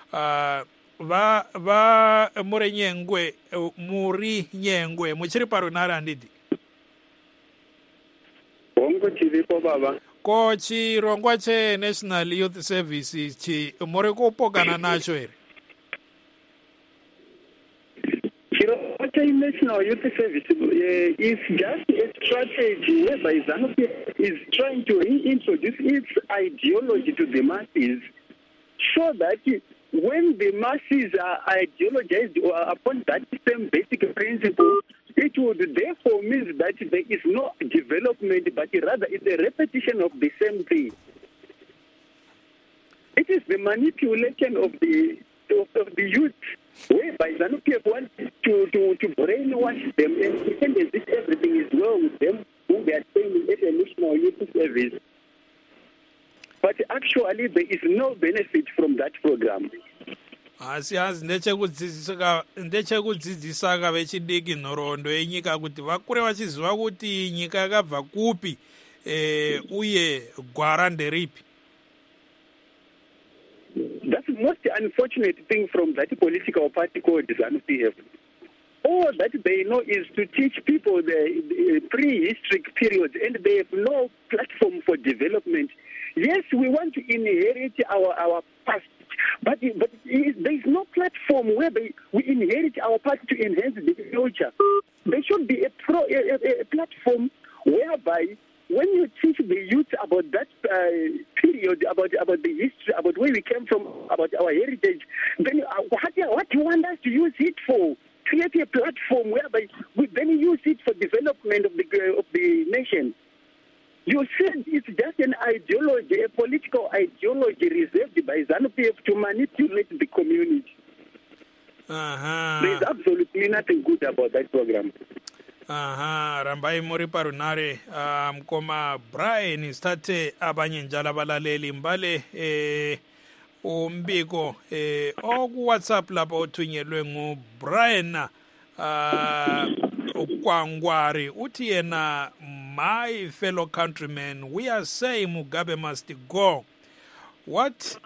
Speaker 1: Murinyengwe muchiri paro narandidi
Speaker 7: bongo chiripo baba
Speaker 1: ko chirongwa che National Youth Service chi muri kupokana nacho here
Speaker 7: National Youth Service is just a strategy whereby ZANU-PF is trying to reintroduce its ideology to the masses so that when the masses are ideologized upon that same basic principle, it would therefore mean that there is no development, but rather it's a repetition of the same thing. It is the manipulation of the youth, whereby ZANU-PF wants to brainwash them and pretend as if everything is well with them when they are training at a national youth service. But actually, there is no benefit from that program.
Speaker 1: asiyazi ndechekudzidzisa vechidiki nhoroondo yenyika kuti vakure vachiziva kuti nyika yakabva kupi uye gwara nderipi.
Speaker 7: That's the most unfortunate thing from that political party called ZANU-PF. All that they know is to teach people the prehistoric period, and they have no platform for development. Yes, we want to inherit our past, but there is no platform where we inherit our past to enhance the future. There should be a platform whereby when you teach the youth about that period, about the history, about where we came from, about our heritage, then what do you want us to use it for? Create a platform whereby we then use it for development of the nation. You said it's just an ideology, a political ideology reserved by ZANU-PF to manipulate the community. There's absolutely nothing good about that program.
Speaker 1: Rambai muri parunare mkoma Brian state abanye njala balaleli mbale umbiko oku WhatsApp lapho othunyelwe ngu Brian ukwangwari uthi yena, my fellow countrymen, we are saying Mugabe must go. What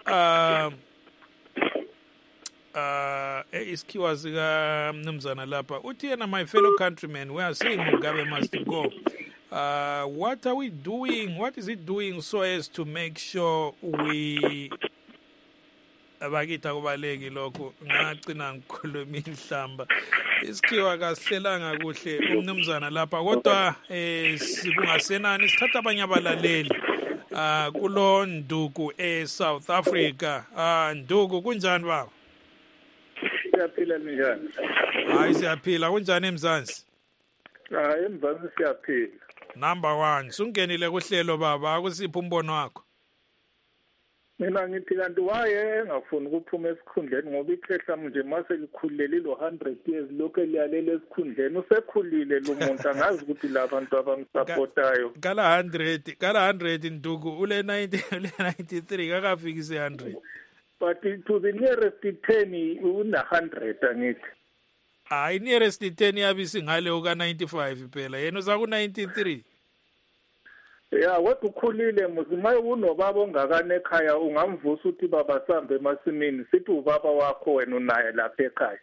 Speaker 1: iskiwa zika mnumzana lapha uthi yena, my fellow countrymen, we are saying Mugabe must go. What are we doing? What is it doing so as to make sure we abakitha kubaleki lokho ngagcina ngikhuluma inhlamba isikhiwa kasihlelanga kuhle umnumzana lapha kodwa sikungasenani sithatha abanye abalaleli kulo Nduku South Africa. Nduku kunjani baba?
Speaker 9: Siyaphila njani?
Speaker 1: Hayi siyaphila, kunjani eMzansi?
Speaker 9: eMzansi siyaphila.
Speaker 1: Number 1 sungenile kuhlelo baba, akusiphi umbono wakho?
Speaker 9: Mina ngithi kanti waye engafuni ukuphuma esikhundleni ngoba ikhehla nje mase likhulile lo 100 years lokho eliyalele esikhundleni usekhulile lo muntu angazi ukuthi labantu abamsupportayo
Speaker 1: kala 100 Nduku ule 93 kakafikise 100
Speaker 9: but to the nearest 10 una 100 angithi
Speaker 1: hayi nearest 10 yabisi ngale uka 95 phela yena uzaku 93
Speaker 9: ya wathi ukhulile muzimaye unobaba ongakane ekhaya ungamvusa uthi baba sambe emasimini sithi ubaba wakho wena unaye lapha ekhaya.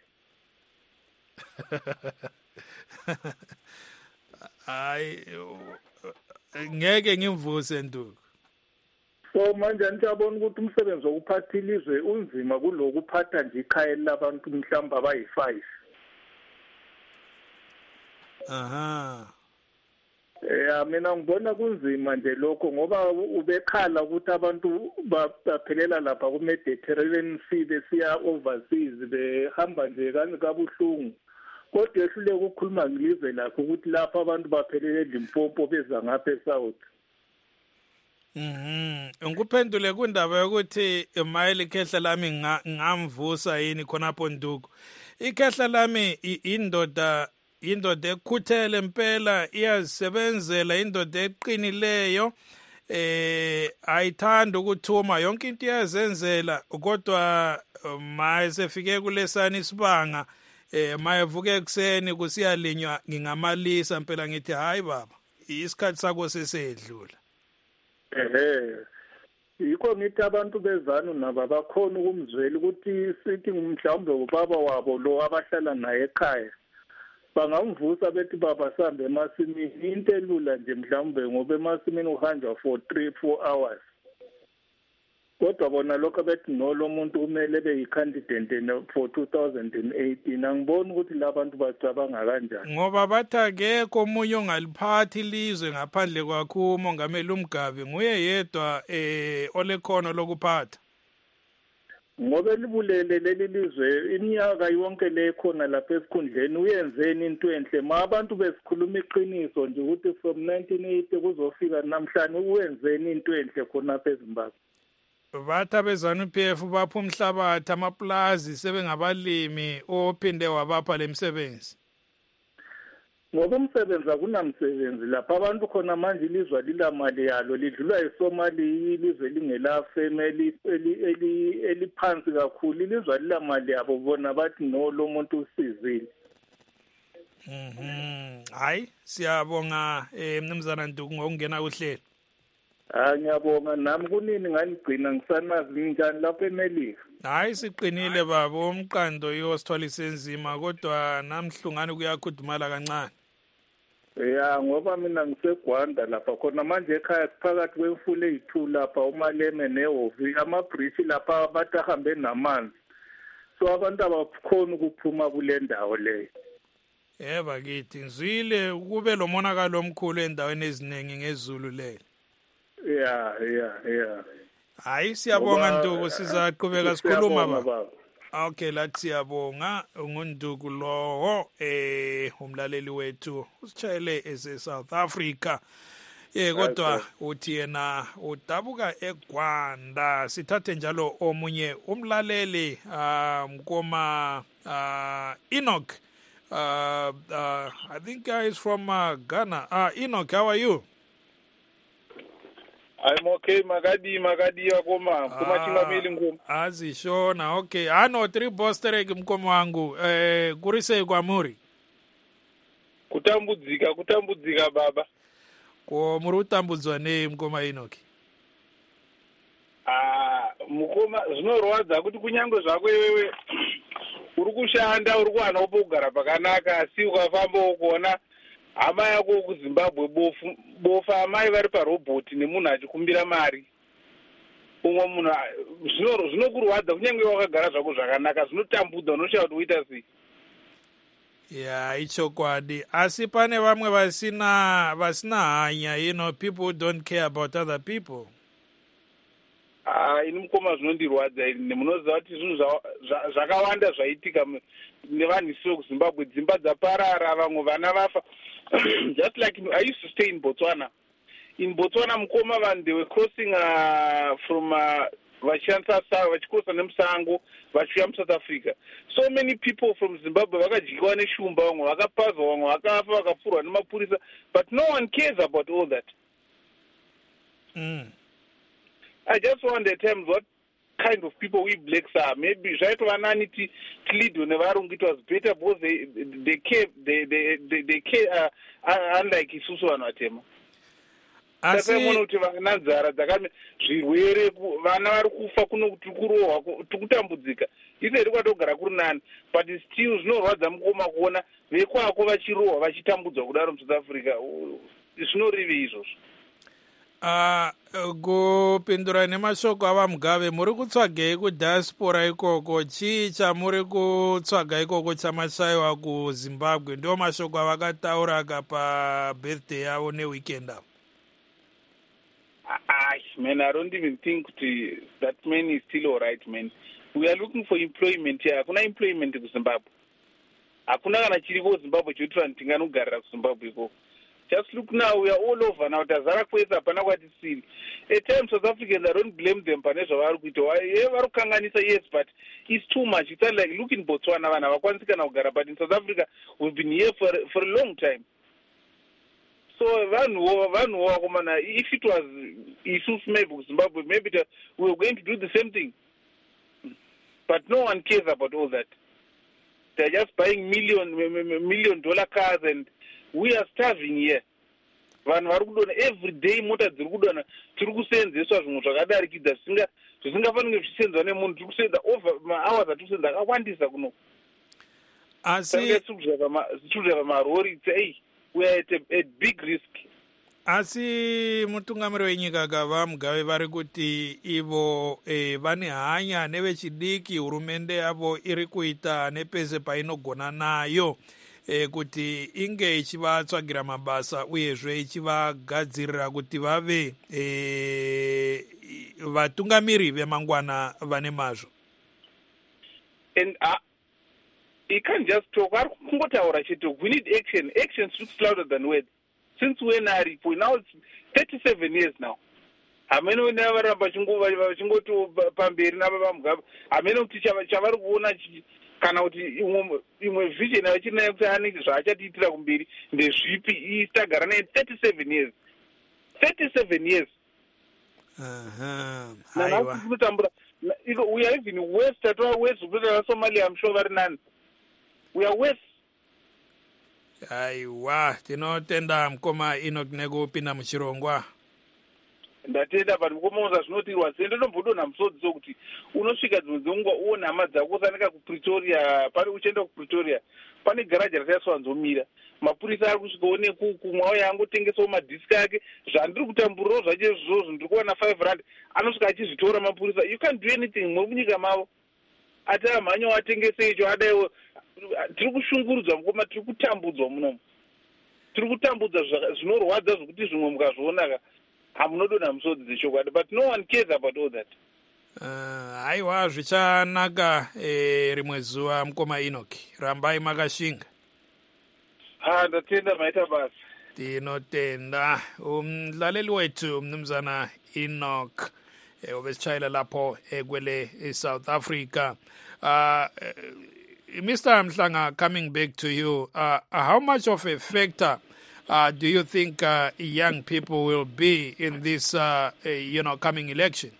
Speaker 1: Hayi ngeke ngimvuse Nduku.
Speaker 9: So manje ngiyabona ukuthi umsebenzi wokuphatha ilizwe unzima kuloko uphatha nje ikhaya labantu mhlamba abayi5. Mina ngibona kunzima nje lokho ngoba ubekhala ukuthi abantu baphelela lapha ku-Mediterranean Sea besiya overseas behamba nje kabuhlungu kodwa ehluleka ukukhuluma ngilizwe lakho ukuthi lapha abantu baphelele eLimpopo beza ngapha eSouth.
Speaker 1: Ngikuphendule kundaba yokuthi imayili ikhehla lami ngamvusa yini khonapho Nduku. Ikhehla lami indoda ekhuthele impela, iyazisebenzela, indoda eqinileyo, ayithanda ukuthuma, yonke into iyazenzela kodwa maye sefike kulesana isibanga mayevuke ekuseni kusiyalinywa ngingamalisa impela ngithi hayi baba isikhathi sakho sesedlula.
Speaker 9: Yikho ngithi abantu bezanu nabo bakhona ukumzwela ukuthi sithi mhlawumbe ubaba wabo lo abahlala naye ekhaya bangamvusa bethi baba sambe emasimini into elula nje mhlawumbe ngoba emasimini uhanjwa for 3-4 hours kodwa bona lokho bethi no lo muntu kumele beyicandidate for 2018 angiboni ukuthi labantu bacabanga kanjani
Speaker 1: ngoba bathi akekho omunye ongaliphathi ilizwe ngaphandle kwakho uMongameli uMgabe nguye yedwa olekhono lokuphatha
Speaker 9: ngoba libulele leli lizwe iminyaka yonke le khona lapha esikhundleni uyenzeni into enhle ma abantu besikhuluma iqiniso nje ukuthi from 1980 kuzofika namhlanje uwenzeni into enhle khona lapha eZimbabwe.
Speaker 1: bathi abezanu-PF bapha umhlabathi amaplazi sebengabalimi ophinde wabapha le msebenzi.
Speaker 9: Ngoba umsebenzi akunamsebenzi lapha abantu khona manje ilizwe lilamali yalo lidlulwa eSomalia ilizwe lingela family eliphansi kakhulu ilizwe lilamali yabo bona bathi no lo muntu usizile.
Speaker 1: Hayi siyabonga mnumzana Nduku ngokungena uhlelo.
Speaker 9: Ngiyabonga nami kunini nganigcina ngisanazi njani lapha eMelika.
Speaker 1: Hayi siqinile baba umqando yosithwalise enzima kodwa namhlungane kuyakhudumala kancane.
Speaker 9: Ya ngoba mina ngiseGwanda lapha khona manje ekhaya phakathi kwemfule ezithu lapha uMaleme neHovi ama-bridge lapha bathi ahambe namanzi. So abantu abakhona ukuphuma kule ndawo leyo.
Speaker 1: Yeba kithi ngizwile kube lo monakalo omkhulu endaweni eziningi ngezulu lelo.
Speaker 9: Yeah.
Speaker 1: Hayi siyabonga Nduku sizaqhubeka sikhuluma baba. Okay lathi siyabonga uNduku lowo umlaleli wethu usitshayele eSouth Africa. Kodwa uthi yena udabuka eGwanda. Sithathe njalo omunye umlaleli mkoma Enoch. I think he's from Ghana. Enoch, how are you?
Speaker 10: I'm okay, Magadi wakoma. Kumachingamili ngumu.
Speaker 1: Azishona, okay. Ano 3 bosterek mkomo wangu. Kurise kwa muri.
Speaker 10: Kutambudzika baba.
Speaker 1: Kwa muri utambudzwa ne mkoma Enoch.
Speaker 10: Mukoma zvinorwadza kuti kunyange zvako iwewe uri kushanda uri kuwana kugara pakanaka asi ukafamba ukuona hama yako kuZimbabwe bofa amai vari parobhoti nemunhu achikumbira mari umwe munhu zvinokurwadza kunyange wakagara zvako zvakanaka zvinotambudza unoshaya kuti uita sei.
Speaker 1: Ya ichokwadi asi pane vamwe vasina hanya people who don't care about other people.
Speaker 10: Ini mukoma zvinondirwadza ini nemunoziva kuti zvinhu zvakawanda zvaitika nevanhu isuwe kuZimbabwe dzimba dzaparara vamwe vana vafa. Just like I used to stay in Botswana. In Botswana mukoma vanhu they were crossing from vachikrosa nemusango vachiuya muSouth Africa. So many people from Zimbabwe vakadyiwa neshumba vamwe vakapazwa vamwe vakafa vakapfurwa nemapurisa but no one cares about all that. I just wonder at times what kind of people we blacks are. Maybe Jaitovananity Tlido Nevarung it was better because they care unlike Isusu and Watema. Asi munoti vanazara dzakame zvirwere vana vari kufa kuno kutukurowa tukutambudzika iseri kwatogara kuri nani but still zvinorwadza mukoma kuona vekwako vachirowa vachitambudzwa kudaro muSouth Africa zvinorivi izvozvo.
Speaker 1: Kupindura nemashoko avaMugabe muri kutsvagei kudiaspora ikoko chii chamuri kutsvaga ikoko chamashayiwa kuZimbabwe ndio mashoko avakataura pa birthday yavo neweekend avo.
Speaker 10: Man, I don't even think that man is still all right, man. We are looking for employment here. Hakuna employment kuZimbabwe. Hakuna kana chiripo Zimbabwe choitira ndinganogarira kuZimbabwe ikoko. Just look now, we are all over now. Tazara kweza hapana kwati siri. At times South Africans, I don't blame them. Panesha varu kuito. Varu kanganisa, yes, but it's too much. It's like look in Botswana, vana vakwanisika na ugara. But in South Africa, we've been here for a long time. So if it was issues maybe Zimbabwe, maybe we were going to do the same thing. But no one cares about all that. They're just buying million dollar cars and we are starving here. Vanhu vari kudona every day mota dziri kudona tiri kuseenzeswa zvinhu zvakadarikidza zvisingafaniri zvichiseenzwa nemunhu tiri kuseedza over mahours atiri kuseedza akawandisa kuno.
Speaker 1: Asi
Speaker 10: zvichibva pamarori we are at a big risk.
Speaker 1: Asi mutungamiri wenyika vaMugabe vari kuti ivo vane hanya nevechidiki hurumende yavo iri kuita nepese painogona nayo kuti inge ichivatsvagira mabasa uyezve ichivagadzirira kuti vave vatungamiri vemangwana vane mazvo.
Speaker 10: And you can't just talk. We need action. Action speaks louder than words. Since when are we now? It's 37 years now. hamene wena varamba vachingoti pamberi nava vamugabe hamene kuti chavari kuona kana kuti imwe vision yavachiri nayo kuti anenge zvaachatiitira kumberi ndezvipi tagara naye 37 years 37 years. Kutambura we are even worse tatova worse kupita Somalia. I'm sure vari nani we are worse.
Speaker 1: Aiwa tinotenda mukoma Enoch nekupinda muchirongwa.
Speaker 10: Ndatenda but mukomaoza zvinotirwa sende ndombodonha musodzi sokuti unosvika dzimwe dzenguva uona hama dzako usaneka kuPretoria pane uchienda kuPretoria pane garaji rakaiswanzomira mapurisa ari kusvikawo nekumwe auya angotengesawo madhiski ake zvandiri kutamburirawo zvacho izvozvo ndiri kuwana 5 rand anosvika achizvitora mapurisa. You can't do anything muri munyika mavo ati amhanyo atengese icho adaiwo. Tiri kushungurudzwa mukoma tiri kutambudzwa munomu tiri kutambudzwa zvinorwadza zvokuti zvimwe mukazvionaka hamunodonha musodzi dzechokwadi but no one cares about all that.
Speaker 1: Aiwa zvichanaka rimwe zuva mukoma Enoch rambai makashinga.
Speaker 10: Ndatenda maita basa.
Speaker 1: Tinotenda umdlaleli wethu mnumzana Enoch obesichayela lapho kwele South Africa. Mr. Mhlanga, coming back to you, how much of a factor do you think young people will be in this, coming election?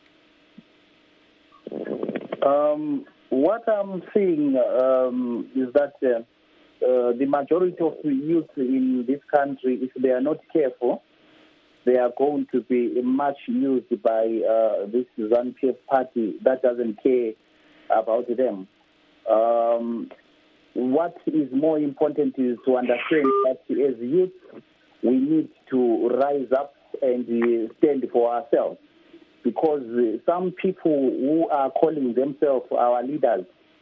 Speaker 6: What I'm seeing is that the majority of the youth in this country, if they are not careful, they are going to be much used by this ZANU-PF party that doesn't care about them. What is more important is to understand that as youth, we need to rise up and stand for ourselves. Because some people who are calling themselves our leaders,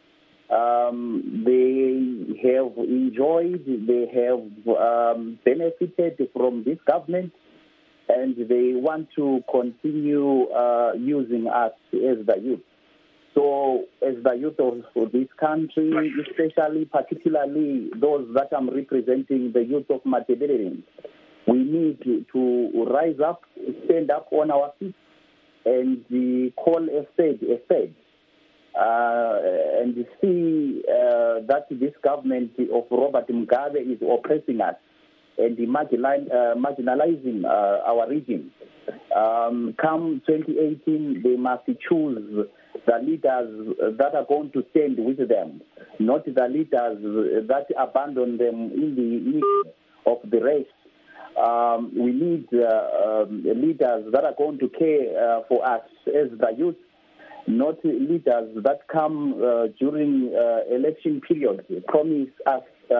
Speaker 6: they have enjoyed, they have benefited from this government, and they want to continue using us as the youth. So as the youth of this country, especially, particularly those that I'm representing, the youth of Matabeleland, we need to rise up, stand up on our feet, and call a spade, and see that this government of Robert Mugabe is oppressing us and marginalizing our region. Come 2018, they must choose the leaders that are going to stand with them, not the leaders that abandon them in the image of the race. We need leaders that are going to care for us as the youth, not leaders that come during election periods, promise us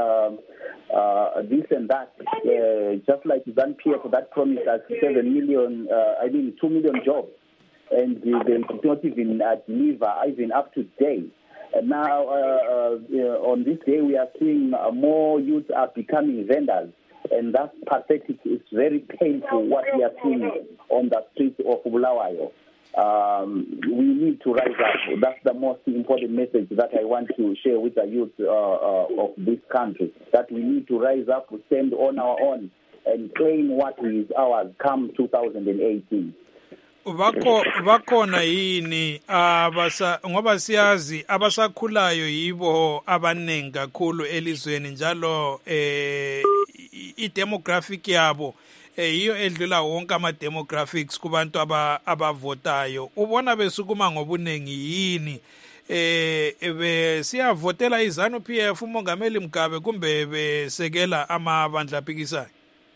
Speaker 6: this and that, just like ZANU-PF that promised us 2 million jobs, and they did not even deliver even up to date. And now, on this day, we are seeing more youth are becoming vendors, and that's pathetic. It's very painful what we are seeing on the streets of Bulawayo. We need to rise up. That's the most important message that I want to share with the youth of this country, that we need to rise up, stand on our own, and claim what is ours come 2018.
Speaker 1: Bakhona yini ngoba siyazi abasakhulayo yibo abanengi kakhulu elizweni njalo i-demographic yabo yiyo edlula wonke ama-demographics kubantu abavotayo. Ubona besukuma ngobunengi yini siyavotela iZANU-PF umongameli Mugabe kumbe besekela amabandla aphikisayo?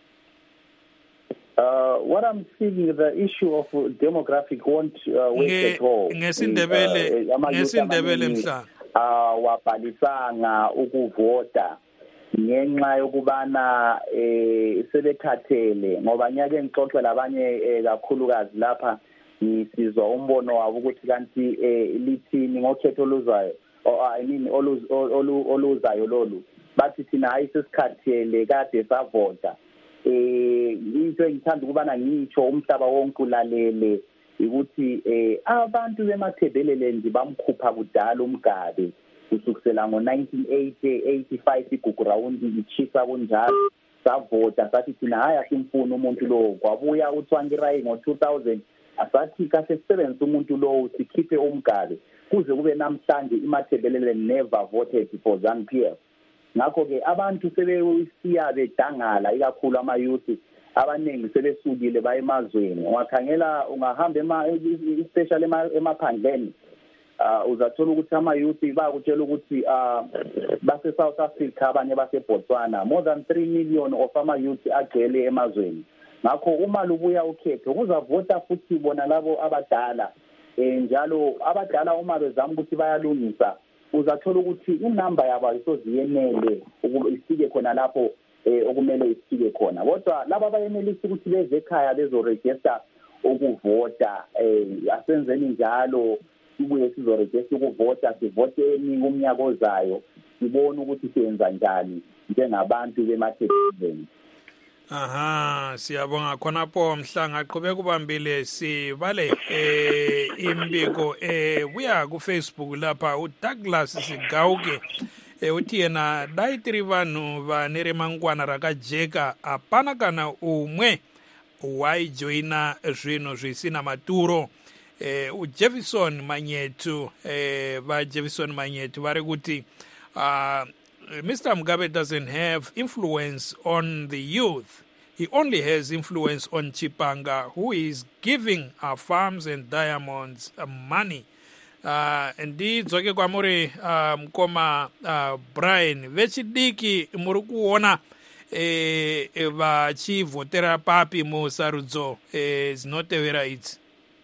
Speaker 6: What I'm seeing, the issue of demographic won't wait at all.
Speaker 1: Ngesindebele Mhlanga
Speaker 6: wabhalisanga ukuvota ngenxa yokubana sebekhathele ngoba nyake ngixoxe labanye kakhulukazi lapha ngisizwa umbono wabo ukuthi kanti lithini ngokhetho oluzayo oluzayo lolu bathi thina hayi sesikhathele kade savota. Into engithanda ukubana ngitsho umhlaba wonke ulalele ukuthi abantu beMatabeleland bamkhupha kudala uMgabe kusukisela ngo-1980 85 igugu rawundi ichisa kunjalo savota sathi thina hayi asimfuni umuntu lo kwabuya uTwangirai ngo-2000 asathi kahle sisebenzise umuntu lo sikhiphe uMgabe kuze kube namhlanje iMathebelele never voted for ZANU-PF. Ngakho-ke abantu sebesiya bedangala ikakhulu ama-youth abaningi sebesukile baye emazweni. Ungakhangela ungahamba especially emaphandleni uzathola ukuthi ama-youth bakutshela ukuthi base-South Africa abanye base-Botswana more than 3 million of ama-youth agcwele emazweni. Ngakho uma lubuya ukhetho kuzavota futhi bona labo abadala njalo abadala uma bezama ukuthi bayalungisa uzathola ukuthi inamba yabo ayisoziyenele isike khona lapho okumele isike khona. Kodwa laba abayenelisa ukuthi beze ekhaya bezoregister ukuvota asenzeni njalo sibuye sizoregister ukuvota sivote eningi umnyaka ozayo sibone ukuthi siyenza njani njengabantu bemathebeleni.
Speaker 1: Aha, siyabonga khonapho Mhlanga aqhubeka kubambile sibale imbiko buya ku Facebook lapha uDouglas Sigauke uthi yena daitiri vanhu vanere mangwana rakajeka apana kana umwe waijoina zvino zvisina maturo. uJefferson Manyetu vaJefferson Manyetu vari kuti Mr. Mugabe doesn't have influence on the youth. He only has influence on Chipanga, who is giving our farms and diamonds money. Indeed, zoke kwamuri mkoma Brian vechidiki muri kuona vachivhotera papi musarudzo zinotevera idzi.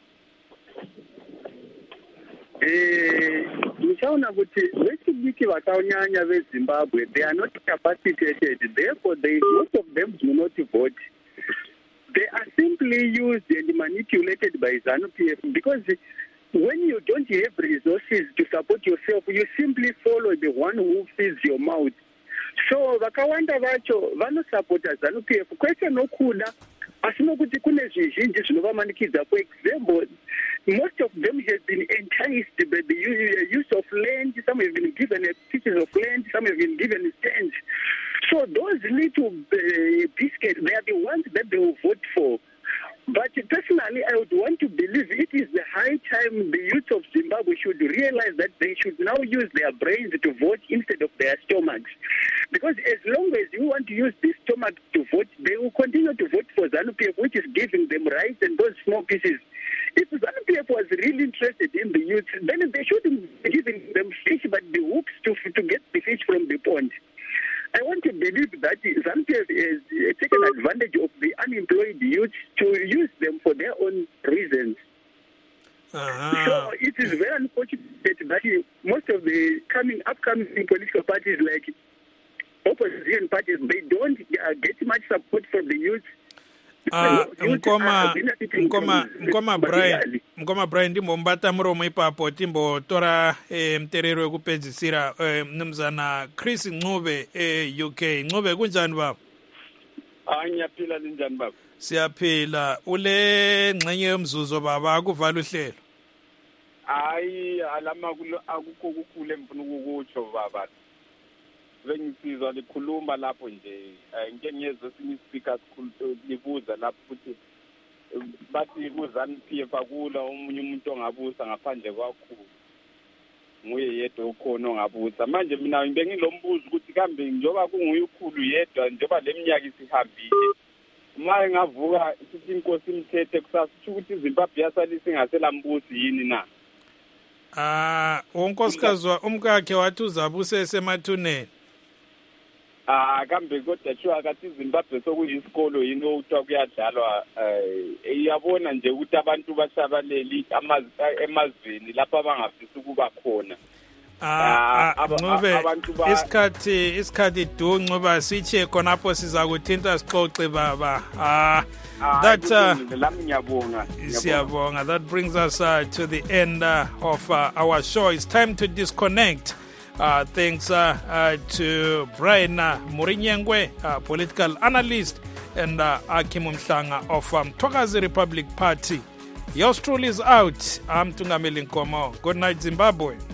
Speaker 7: Nichaona kuti vechidiki vakanyanya veZimbabwe, they are not capacitated, therefore most of them do not vote. They are simply used and manipulated by ZANU-PF because when you don't have resources to support yourself, you simply follow the one who feeds your mouth. So vakawanda vacho vanosupporta ZANU-PF kwete nokuda asino kuti kune zvizhinji zvinovamanikidza. For example, most of them have been enticed by the use of land. Some have been given pieces of land, some have been given stands. So those little biscuits, they are the ones that they will vote for. But personally, I would want to believe it is the high time the youth of Zimbabwe should realize that they should now use their brains to vote instead of their stomachs. Because as long as you want to use the stomach to vote, they will continue to vote for ZANU-PF, which is giving them rights and those small pieces. If ZANU-PF was really interested in the youth, then they shouldn't be giving them fish, but the hooks to get the fish from the pond. I want to believe that ZANU-PF has taken advantage of the unemployed youth to use them for their own reasons. So it is very unfortunate that most of the upcoming political parties like opposition parties, they don't get much support from the youth.
Speaker 1: Mkoma Brian ndimbombata muromo ipapo timbotora mterero wekupedzisira mnumzana Chris Ncube UK. Ncube kunjani baba?
Speaker 11: Ngiyaphila njani baba?
Speaker 1: Siyaphila. Ule ngxenye yomzuzo baba akuvala uhlelo.
Speaker 11: Hayi alama akukho kukhule mfuna ukukutsho baba. Bengisizwa likhuluma lapho nje ngeke ngiyezwe sinye speaker libuza lapho futhi bathi kuZANU-PF akula omunye umuntu ongabusa ngaphandle kwakho nguye yedwa ukhona ongabusa. Manje mina bengilombuzo ukuthi kambe njoba kunguye ukhulu yedwa njoba leminyaka isihambile uma ngavuka sithi inkosi imthethe kusasho ukuthi iZimbabwe yasalisa ingaselambusi yini na?
Speaker 1: Unkosikazi umkakhe wathi uzabuse esemathuneni.
Speaker 11: Kambe kodwa thiwa kathi iZimbabwe sokuyisikolo yini okuthiwa kuyadlalwa iyabona nje ukuthi abantu basabaleli emazweni lapha abangafisa ukuba khona.
Speaker 1: Isikhathi Ncube siche khonapho sizakuthinta sixoxe baba. Siyabonga. That brings us to the end of our show. It's time to disconnect. Thanks to Brian Murinyengwe, political analyst, and Akim Mhlanga of Thokazi Republic Party. Yours truly is out. I'm Tungameli Nkomo. Good night, Zimbabwe.